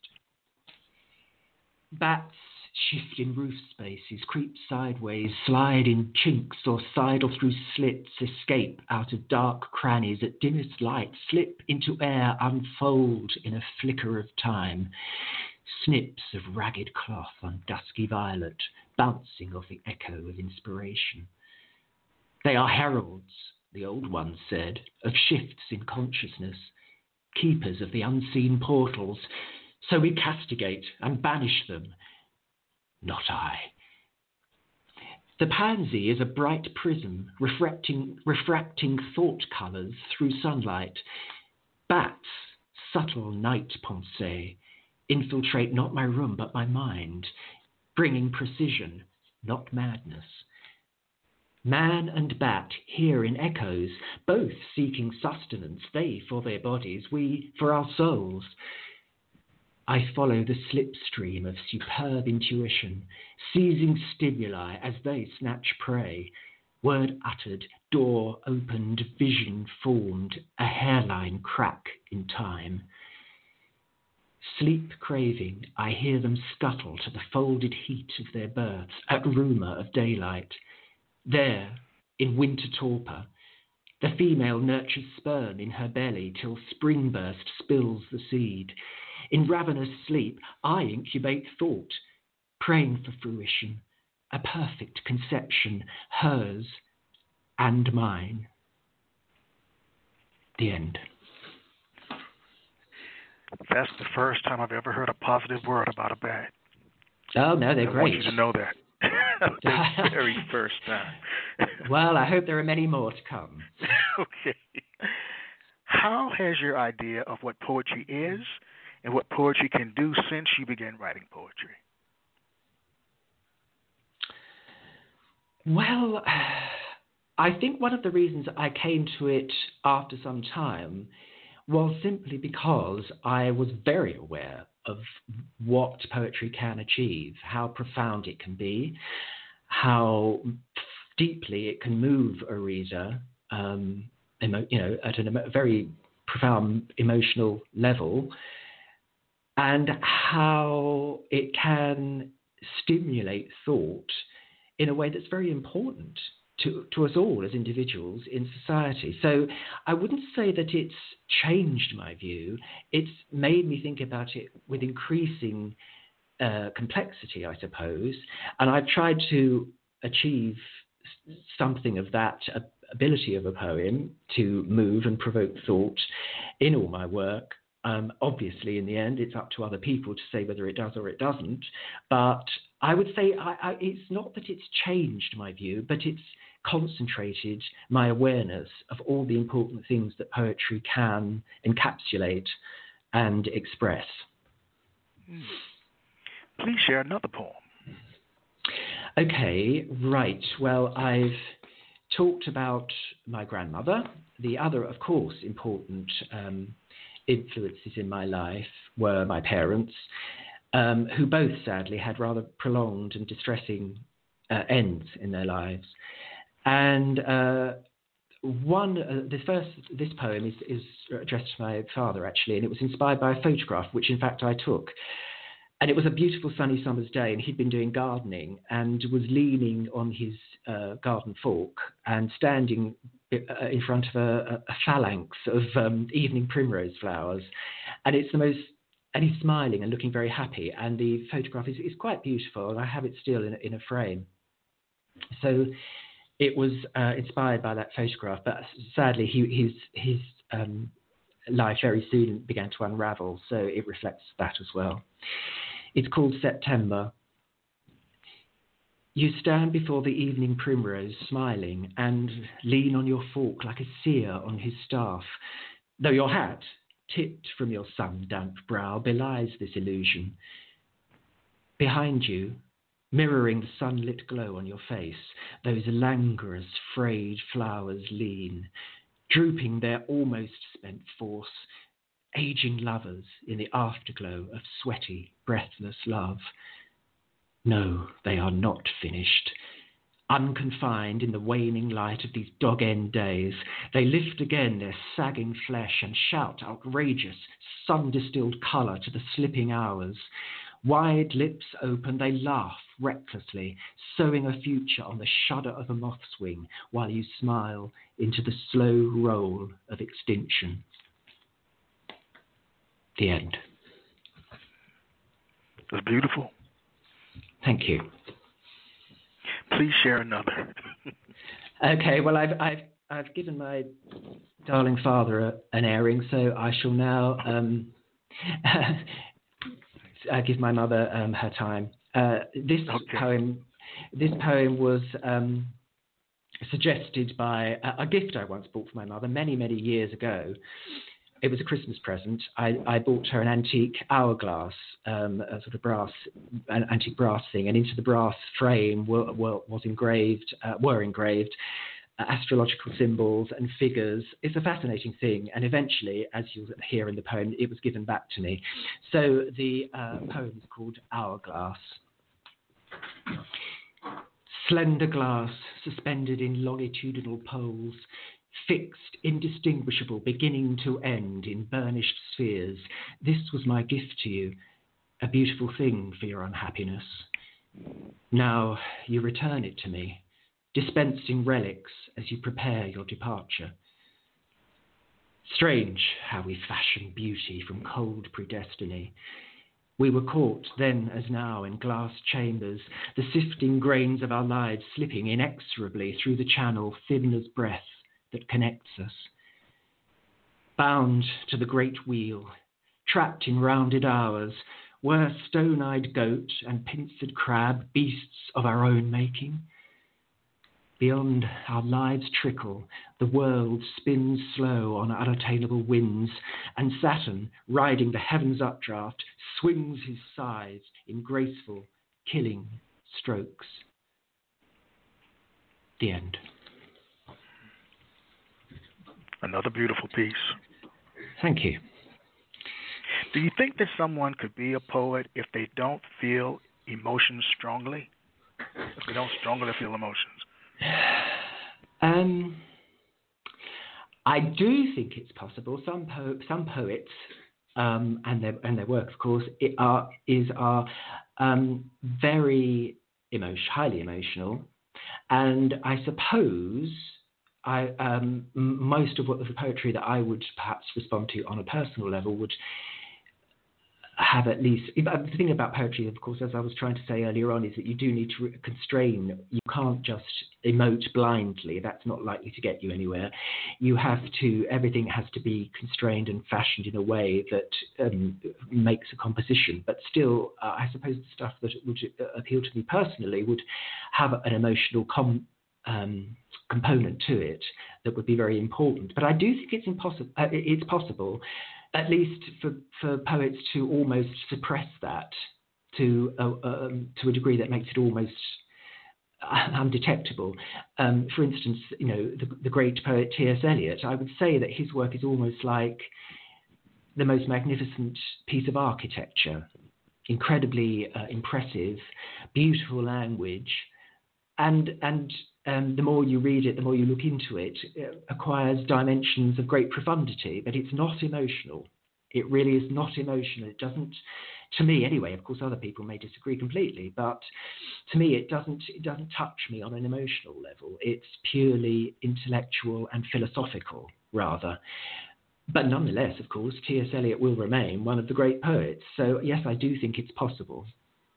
S4: Bats shift in roof spaces, creep sideways, slide in chinks or sidle through slits, escape out of dark crannies at dimmest light, slip into air, unfold in a flicker of time. Snips of ragged cloth on dusky violet, bouncing off the echo of inspiration. They are heralds, the old ones said, of shifts in consciousness, keepers of the unseen portals. So we castigate and banish them. Not I. The pansy is a bright prism, refracting, refracting thought colours through sunlight. Bats, subtle night pensées, infiltrate not my room but my mind, bringing precision, not madness. Man and bat hear in echoes, both seeking sustenance, they for their bodies, we for our souls. I follow the slipstream of superb intuition, seizing stimuli as they snatch prey. Word uttered, door opened, vision formed, a hairline crack in time. Sleep craving, I hear them scuttle to the folded heat of their berths at rumour of daylight. There, in winter torpor, the female nurtures sperm in her belly till spring burst spills the seed. In ravenous sleep, I incubate thought, praying for fruition, a perfect conception, hers and mine. The end.
S3: That's the first time I've ever heard a positive word about a bat.
S4: Oh, no, they're
S3: I
S4: great.
S3: I want you to know that. The very first time.
S4: Well, I hope there are many more to come.
S3: Okay. How has your idea of what poetry is and what poetry can do since you began writing poetry?
S4: Well, I think one of the reasons I came to it after some time was simply because I was very aware of what poetry can achieve, how profound it can be, how deeply it can move a reader, um, emo- you know, at a emo- very profound emotional level, and how it can stimulate thought in a way that's very important to, to us all as individuals in society. So I wouldn't say that it's changed my view. It's made me think about it with increasing uh, complexity, I suppose. And I've tried to achieve something of that ability of a poem to move and provoke thought in all my work. Um, obviously, in the end, it's up to other people to say whether it does or it doesn't. But I would say I, I, it's not that it's changed my view, but it's concentrated my awareness of all the important things that poetry can encapsulate and express.
S3: Please share another poem.
S4: Okay, right. Well, I've talked about my grandmother. The other, of course, important um, influences in my life were my parents, um, who both sadly had rather prolonged and distressing uh, ends in their lives. And uh, one, uh, the first, this poem is, is addressed to my father actually, and it was inspired by a photograph, which in fact I took. And it was a beautiful sunny summer's day, and he'd been doing gardening and was leaning on his uh, garden fork and standing in front of a, a phalanx of um, evening primrose flowers. And it's the most, and he's smiling and looking very happy. And the photograph is, is quite beautiful, and I have it still in, in a frame. So it was uh, inspired by that photograph, but sadly he, his, his um, life very soon began to unravel, so it reflects that as well. It's called September. You stand before the evening primrose smiling and lean on your fork like a seer on his staff, though your hat, tipped from your sun-damp brow, belies this illusion. Behind you, mirroring the sunlit glow on your face, those languorous, frayed flowers lean, drooping their almost spent force, aging lovers in the afterglow of sweaty, breathless love. No, they are not finished. Unconfined in the waning light of these dog-end days, they lift again their sagging flesh and shout outrageous, sun-distilled colour to the slipping hours. Wide lips open, they laugh recklessly, sowing a future on the shudder of a moth's wing, while you smile into the slow roll of extinction. The end.
S3: It was beautiful.
S4: Thank you.
S3: Please share another.
S4: Okay, well, I've I've I've given my darling father a, an airing, so I shall now um, I give my mother um, her time. Uh, this okay. poem, this poem was um, suggested by a, a gift I once bought for my mother many many years ago. It was a Christmas present. I, I bought her an antique hourglass, um, a sort of brass, an antique brass thing, and into the brass frame were, were, was engraved, uh, were engraved uh, astrological symbols and figures. It's a fascinating thing, and eventually, as you'll hear in the poem, it was given back to me. So the uh, poem is called Hourglass. Slender glass suspended in longitudinal poles, fixed, indistinguishable, beginning to end in burnished spheres. This was my gift to you, a beautiful thing for your unhappiness. Now you return it to me, dispensing relics as you prepare your departure. Strange how we fashion beauty from cold predestiny. We were caught then as now in glass chambers, the sifting grains of our lives slipping inexorably through the channel thin as breath that connects us. Bound to the great wheel, trapped in rounded hours, were stone-eyed goat and pincered crab beasts of our own making. Beyond our lives' trickle, the world spins slow on unattainable winds, and Saturn, riding the heavens' updraft, swings his scythe in graceful, killing strokes. The end.
S3: Another beautiful piece.
S4: Thank you.
S3: Do you think that someone could be a poet if they don't feel emotions strongly? If they don't strongly feel emotions?
S4: Um, I do think it's possible. Some po- some poets um, and their and their work, of course, it are is are um, very emotion, highly emotional, and I suppose I um, m- most of what the poetry that I would perhaps respond to on a personal level would have at least, the thing about poetry, of course, as I was trying to say earlier on, is that you do need to constrain. You can't just emote blindly. That's not likely to get you anywhere. You have to, everything has to be constrained and fashioned in a way that um, makes a composition. But still, uh, I suppose the stuff that would appeal to me personally would have an emotional com- um, component to it that would be very important. But I do think it's impossible. Uh, it's possible, at least for, for poets to almost suppress that to uh, um, to a degree that makes it almost undetectable. Um, for instance, you know, the, the great poet T S Eliot, I would say that his work is almost like the most magnificent piece of architecture, incredibly uh, impressive, beautiful language, and and Um, the more you read it, the more you look into it, it acquires dimensions of great profundity, but it's not emotional. It really is not emotional. It doesn't, to me anyway, of course other people may disagree completely, but to me it doesn't, it doesn't touch me on an emotional level. It's purely intellectual and philosophical, rather. But nonetheless, of course, T S Eliot will remain one of the great poets. So yes, I do think it's possible.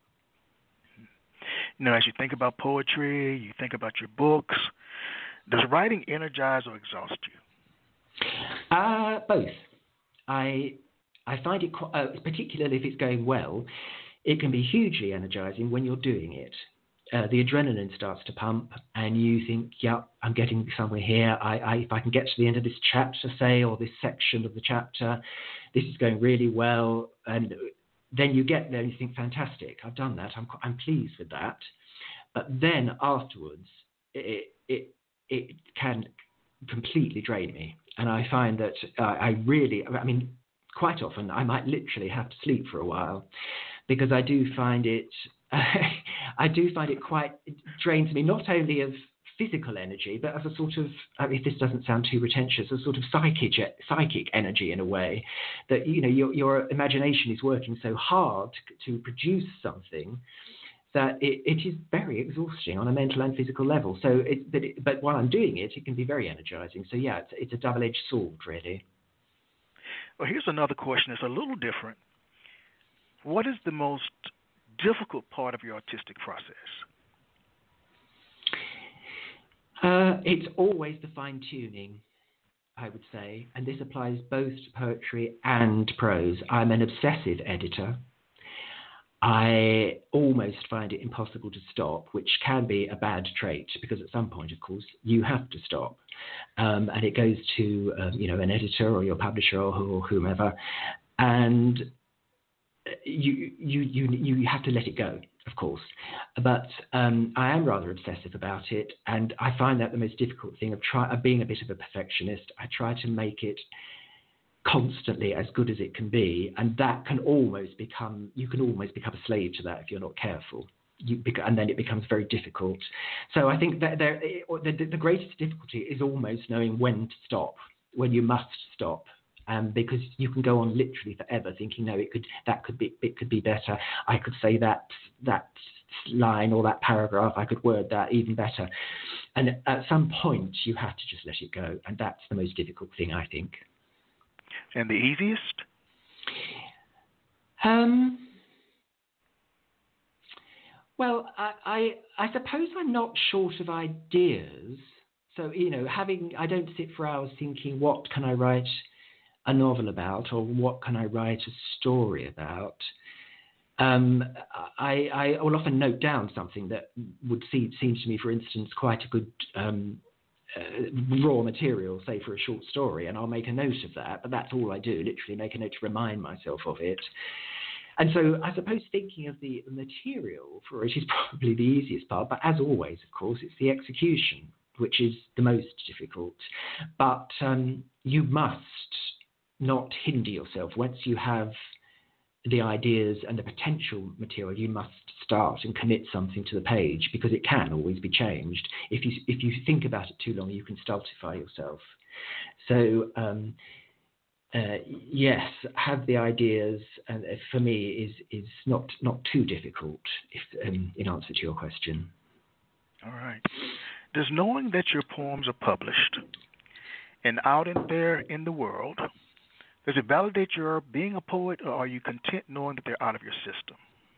S3: You know, as you think about poetry, you think about your books, does writing energize or exhaust you?
S4: Uh, both. I I find it, uh, particularly if it's going well, it can be hugely energizing when you're doing it. Uh, the adrenaline starts to pump and you think, yeah, I'm getting somewhere here. I, I, if I can get to the end of this chapter, say, or this section of the chapter, this is going really well. And then you get there and you think, fantastic, I've done that. I'm I'm pleased with that. But then afterwards, it it it can completely drain me, and I find that uh, I really, I mean, quite often I might literally have to sleep for a while, because I do find it, I do find it quite, it drains me not only of physical energy, but as a sort of, I mean, if this doesn't sound too pretentious, a sort of psychic psychic energy in a way, that, you know, your your imagination is working so hard to produce something that it, it is very exhausting on a mental and physical level. So, it, but, it, but while I'm doing it, it can be very energizing. So yeah, it's, it's a double-edged sword, really.
S3: Well, here's another question that's a little different. What is the most difficult part of your artistic process?
S4: Uh, it's always the fine-tuning, I would say, and this applies both to poetry and prose. I'm an obsessive editor. I almost find it impossible to stop, which can be a bad trait, because at some point, of course, you have to stop. Um, and it goes to, um, you know, an editor or your publisher or, or whomever, and you, you, you, you have to let it go, of course. But um, I am rather obsessive about it, and I find that the most difficult thing of, try, of being a bit of a perfectionist. I try to make it constantly as good as it can be, and that can almost become, you can almost become a slave to that if you're not careful. you, and then it becomes very difficult. So I think that there, the, the greatest difficulty is almost knowing when to stop, when you must stop. Um, because you can go on literally forever thinking, no, it could, that could be, it could be better. I could say that that line or that paragraph, I could word that even better. And at some point, you have to just let it go, and that's the most difficult thing, I think.
S3: And the easiest?
S4: Um. Well, I, I, I suppose I'm not short of ideas. So you know, having I don't sit for hours thinking, what can I write a novel about, or what can I write a story about. Um, I, I will often note down something that would seem, seem to me, for instance, quite a good um, uh, raw material, say for a short story, and I'll make a note of that, but that's all I do, literally make a note to remind myself of it. And so I suppose thinking of the material for it is probably the easiest part, but as always, of course, it's the execution, which is the most difficult. But um, you must not hinder yourself. Once you have the ideas and the potential material, you must start and commit something to the page, because it can always be changed. If you if you think about it too long, you can stultify yourself. So um, uh, yes, have the ideas, and uh, for me is is not not too difficult. If um, in answer to your question.
S3: All right. Does knowing that your poems are published and out in there in the world, does it validate your being a poet, or are you content knowing that they're out of your system?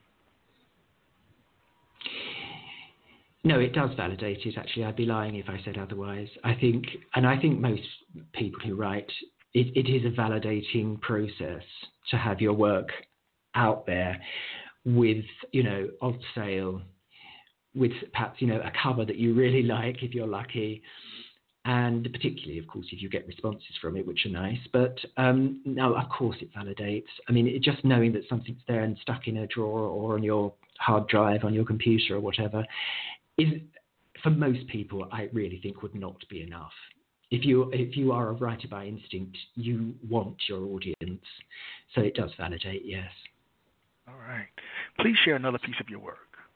S4: No, it does validate it, actually. I'd be lying if I said otherwise. I think, and I think most people who write, it, it is a validating process to have your work out there with, you know, on sale, with perhaps, you know, a cover that you really like if you're lucky. And particularly, of course, if you get responses from it, which are nice. But um, no, of course it validates. I mean, it, just knowing that something's there and stuck in a drawer or on your hard drive, on your computer or whatever, is, for most people, I really think would not be enough. If you if you are a writer by instinct, you want your audience. So it does validate, yes.
S3: All right. Please share another piece of your work.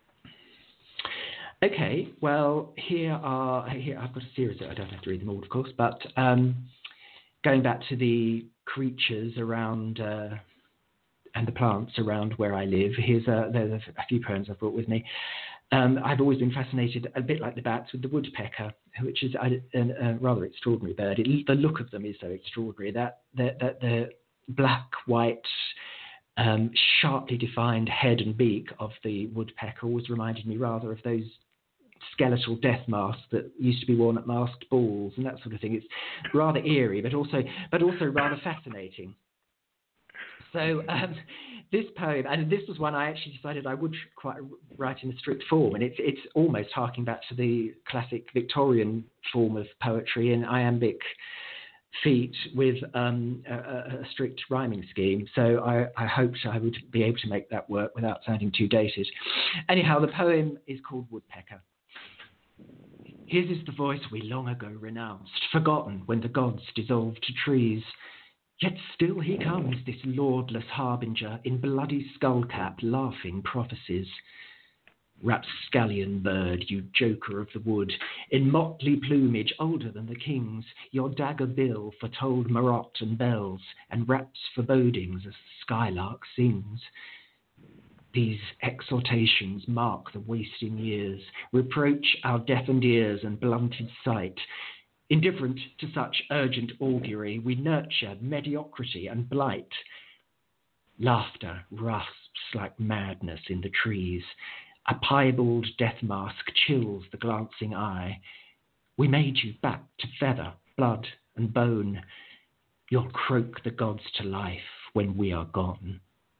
S4: Okay, well, here are, here I've got a series that I don't have to read them all, of course, but um, going back to the creatures around uh, and the plants around where I live, here's a, there's a, a few poems I've brought with me. Um, I've always been fascinated, a bit like the bats, with the woodpecker, which is a, a, a rather extraordinary bird. It, the look of them is so extraordinary, that the, the, the black, white, um, sharply defined head and beak of the woodpecker always reminded me rather of those skeletal death masks that used to be worn at masked balls and that sort of thing. It's rather eerie, but also but also rather fascinating. So um, this poem, and this was one I actually decided I would quite write in a strict form, and it's it's almost harking back to the classic Victorian form of poetry in iambic feet with um, a, a strict rhyming scheme. So I, I hoped I would be able to make that work without sounding too dated. Anyhow, the poem is called Woodpecker. His is the voice we long ago renounced, forgotten when the gods dissolved to trees. Yet still he comes, this lordless harbinger, in bloody skullcap, laughing prophecies. Rapscallion bird, you joker of the wood, in motley plumage older than the king's, your dagger bill foretold marotte and bells, and raps forebodings as the skylark sings. These exhortations mark the wasting years, reproach our deafened ears and blunted sight. Indifferent to such urgent augury, we nurture mediocrity and blight. Laughter rasps like madness in the trees. A piebald death mask chills the glancing eye. We made you back to feather, blood, and bone. You'll croak the gods to life when we are gone.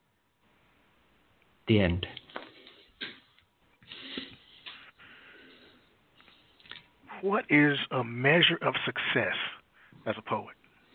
S4: The end.
S3: What is a measure of success as a poet?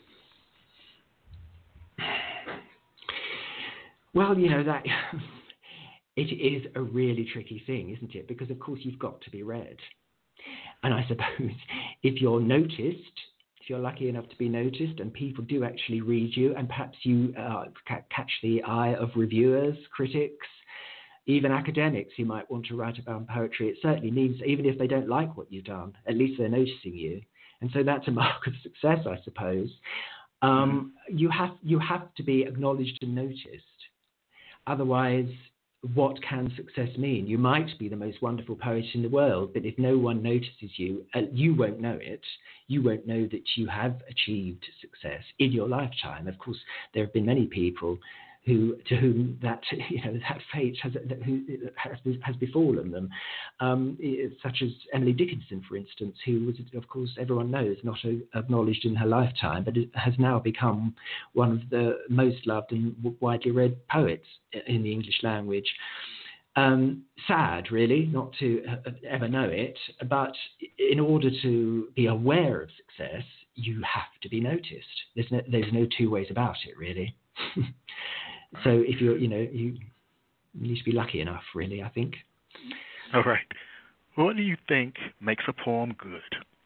S4: Well, you know, that it is a really tricky thing, isn't it? Because, of course, you've got to be read. And I suppose if you're noticed, if you're lucky enough to be noticed and people do actually read you, and perhaps you uh, catch the eye of reviewers, critics, even academics who might want to write about poetry, it certainly means, even if they don't like what you've done, at least they're noticing you. And so that's a mark of success, I suppose. Um, you have you have to be acknowledged and noticed. Otherwise, what can success mean? You might be the most wonderful poet in the world, but if no one notices you, uh, you won't know it. You won't know that you have achieved success in your lifetime. Of course, there have been many people who, to whom that you know that fate has who has, has befallen them, um, such as Emily Dickinson, for instance, who was, of course, everyone knows, not acknowledged in her lifetime, but has now become one of the most loved and widely read poets in the English language. Um, sad, really, not to ever know it, but in order to be aware of success, you have to be noticed. There's no, there's no two ways about it, really. So if you're, you know, you need to be lucky enough, really, I think.
S3: All right. What do you think makes a poem good?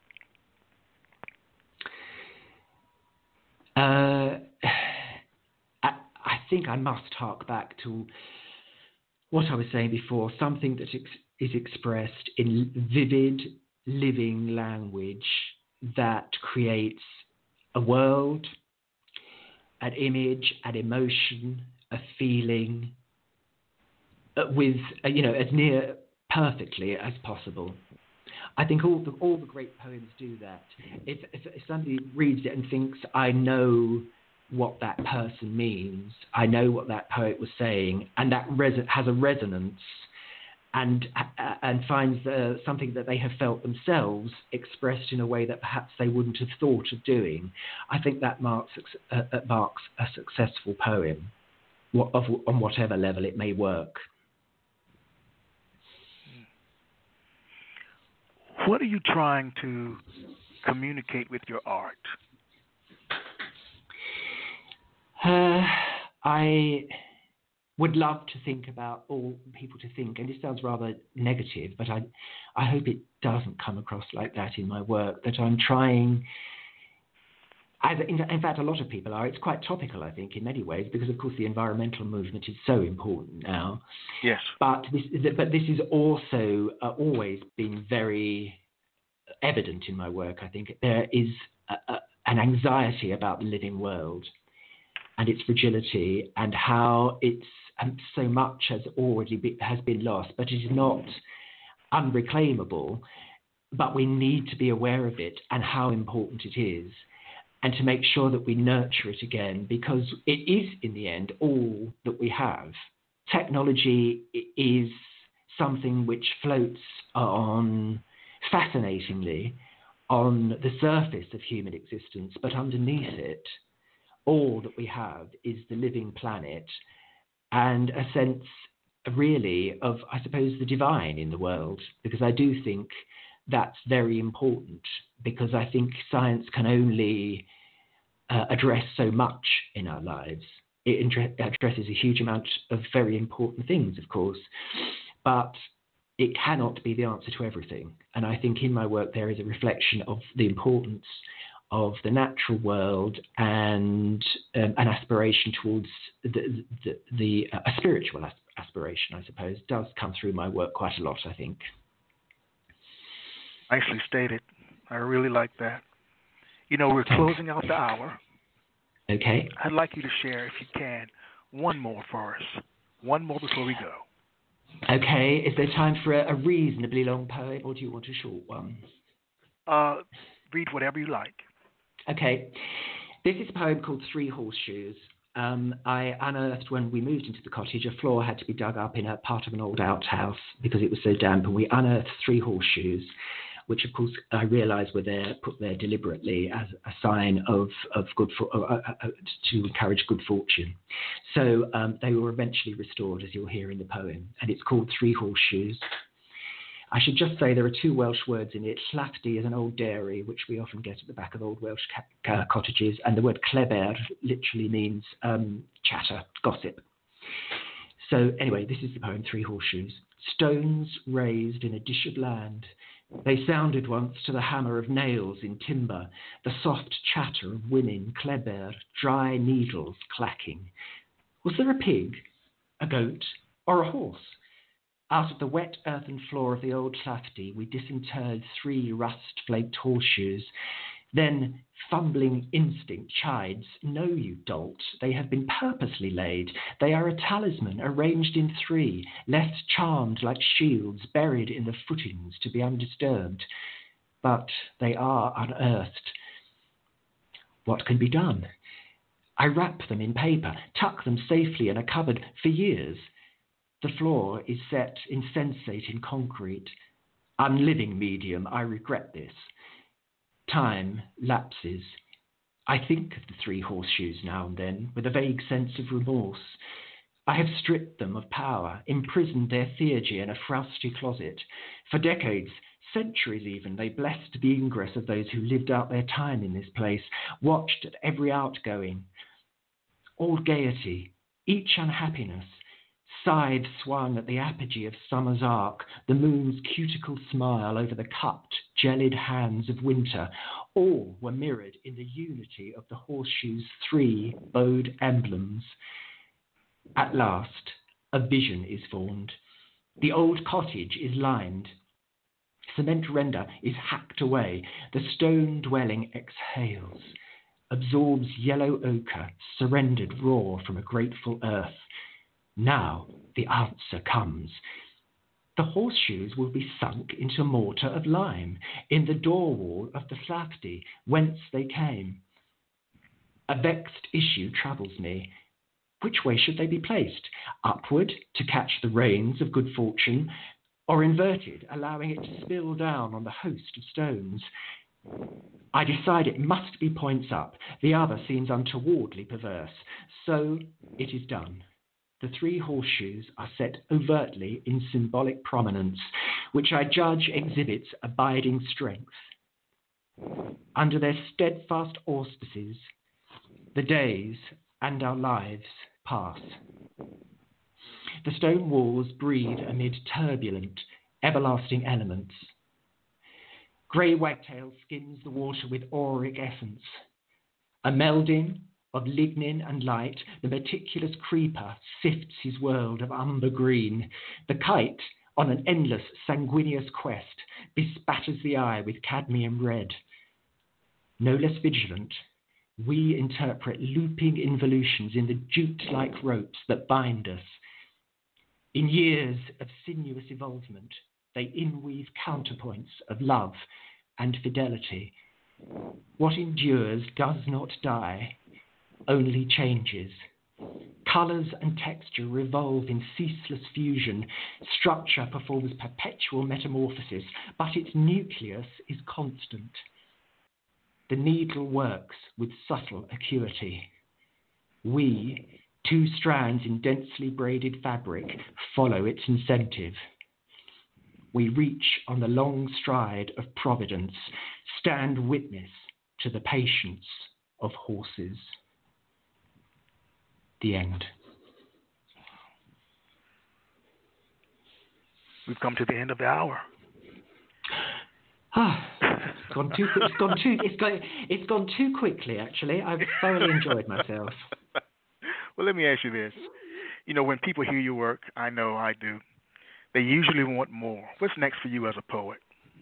S4: Uh, I, I think I must hark back to what I was saying before, something that ex- is expressed in vivid, living language that creates a world, an image, an emotion, a feeling, uh, with uh, you know as near perfectly as possible. I think all the all the great poems do that. If, if, if somebody reads it and thinks, I know what that person means, I know what that poet was saying, and that res- has a resonance, and uh, and finds uh, something that they have felt themselves expressed in a way that perhaps they wouldn't have thought of doing, I think that marks uh, marks a successful poem, what, of, on whatever level it may work.
S3: What are you trying to communicate with your art?
S4: Uh, I would love to think about all people to think, and this sounds rather negative, but I, I hope it doesn't come across like that in my work, that I'm trying, as in, in fact a lot of people are, it's quite topical I think in many ways, because of course the environmental movement is so important now.
S3: Yes.
S4: But this, but this has also uh, always been very evident in my work, I think. There is a, a, an anxiety about the living world and its fragility, and how it's um, so much has already be, has been lost, but it is not unreclaimable. But we need to be aware of it and how important it is, and to make sure that we nurture it again, because it is, in the end, all that we have. Technology is something which floats on, fascinatingly, on the surface of human existence, but underneath it, all that we have is the living planet and a sense, really, of, I suppose, the divine in the world, because I do think that's very important, because I think science can only uh, address so much in our lives. It addresses a huge amount of very important things, of course, but it cannot be the answer to everything. And I think in my work there is a reflection of the importance of the natural world, and um, an aspiration towards the, the, the uh, a spiritual aspiration, I suppose, does come through my work quite a lot, I think.
S3: Nicely stated. I really like that. You know, we're
S4: Thanks.
S3: closing out the hour.
S4: Okay.
S3: I'd like you to share, if you can, one more for us. One more before we go.
S4: Okay. Is there time for a, a reasonably long poem, or do you want a short one?
S3: Uh, read whatever you like.
S4: Okay. This is a poem called Three Horseshoes. Um, I unearthed, when we moved into the cottage, a floor had to be dug up in a part of an old outhouse because it was so damp, and we unearthed three horseshoes, which of course I realised were there, put there deliberately as a sign of, of good for, uh, uh, to encourage good fortune. So um, they were eventually restored, as you'll hear in the poem, and it's called Three Horseshoes. I should just say there are two Welsh words in it. Llafdy is an old dairy, which we often get at the back of old Welsh ca- uh, cottages, and the word cleber literally means um, chatter, gossip. So anyway, this is the poem Three Horseshoes. Stones raised in a dish of land, they sounded once to the hammer of nails in timber, the soft chatter of women, cleber, dry needles clacking. Was there a pig, a goat, or a horse? Out of the wet earthen floor of the old Llafty, we disinterred three rust-flaked horseshoes. Then fumbling instinct chides, "No, you dolt, they have been purposely laid. They are a talisman arranged in three, left charmed like shields, buried in the footings to be undisturbed. But they are unearthed. What can be done? I wrap them in paper, tuck them safely in a cupboard for years. The floor is set insensate in concrete. Unliving medium, I regret this. Time lapses. I think of the three horseshoes now and then with a vague sense of remorse. I have stripped them of power, imprisoned their theurgy in a frosty closet. For decades, centuries even, they blessed the ingress of those who lived out their time in this place, watched at every outgoing. All gaiety, each unhappiness, scythe swung at the apogee of summer's arc, the moon's cuticle smile over the cupped, gelid hands of winter, all were mirrored in the unity of the horseshoe's three bowed emblems. At last, a vision is formed. The old cottage is lined. Cement render is hacked away. The stone dwelling exhales, absorbs yellow ochre, surrendered raw from a grateful earth. Now the answer comes. The horseshoes will be sunk into mortar of lime in the door wall of the Llafty, whence they came. A vexed issue troubles me. Which way should they be placed? Upward, to catch the rains of good fortune, or inverted, allowing it to spill down on the host of stones? I decide it must be points up. The other seems untowardly perverse. So it is done. The three horseshoes are set overtly in symbolic prominence, which I judge exhibits abiding strength. Under their steadfast auspices, the days and our lives pass. The stone walls breathe amid turbulent, everlasting elements. Grey wagtail skims the water with auric essence. A melding of lignin and light, the meticulous creeper sifts his world of umber green. The kite, on an endless sanguineous quest, bespatters the eye with cadmium red. No less vigilant, we interpret looping involutions in the jute-like ropes that bind us. In years of sinuous evolvement, they inweave counterpoints of love and fidelity. What endures does not die, only changes. Colours and texture revolve in ceaseless fusion. Structure performs perpetual metamorphosis, but its nucleus is constant. The needle works with subtle acuity. We, two strands in densely braided fabric, follow its incentive. We reach on the long stride of providence, stand witness to the patience of horses. The end.
S3: We've come to the end of the hour.
S4: Ah, it's gone too. It's gone too. It's gone. It's gone too quickly. Actually, I've thoroughly enjoyed myself.
S3: Well, let me ask you this. You know, when people hear your work, I know I do, they usually want more. What's next for you as a poet?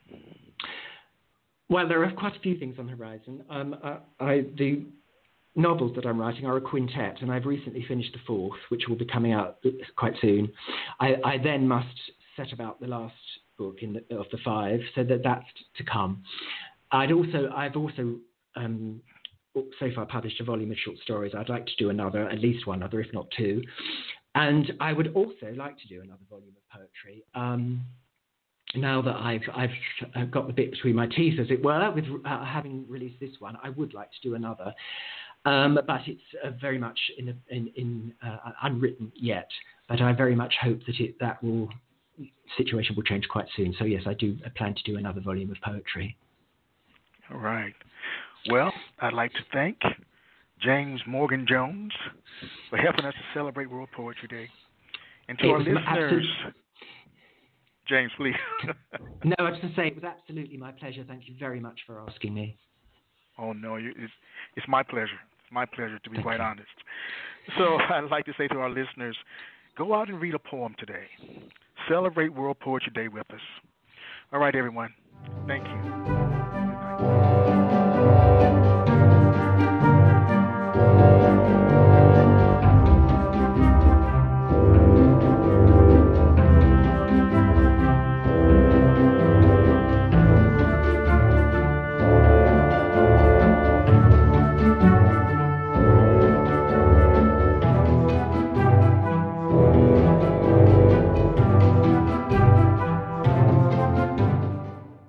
S4: Well, there are quite a few things on the horizon. Um, I, I, the novels that I'm writing are a quintet, and I've recently finished the fourth, which will be coming out quite soon. I, I then must set about the last book in the, of the five, so that that's to come. I'd also, I've also um, so far published a volume of short stories. I'd like to do another, at least one other, if not two. And I would also like to do another volume of poetry. Um, now that I've I've got the bit between my teeth, as it were, with uh, having released this one, I would like to do another. Um, but it's uh, very much in, a, in, in uh, unwritten yet. But I very much hope that it that will situation will change quite soon. So yes, I do I plan to do another volume of poetry.
S3: All right. Well, I'd like to thank James Morgan Jones for helping us to celebrate World Poetry Day. And to
S4: it
S3: our listeners,
S4: absolute...
S3: James, please.
S4: No, I was going to say it was absolutely my pleasure. Thank you very much for asking me.
S3: Oh, no, you, it's, it's my pleasure. It's my pleasure, to be
S4: Thank
S3: quite
S4: you.
S3: honest. So I'd like to say to our listeners, go out and read a poem today. celebrate World Poetry Day with us. All right, everyone. Thank you.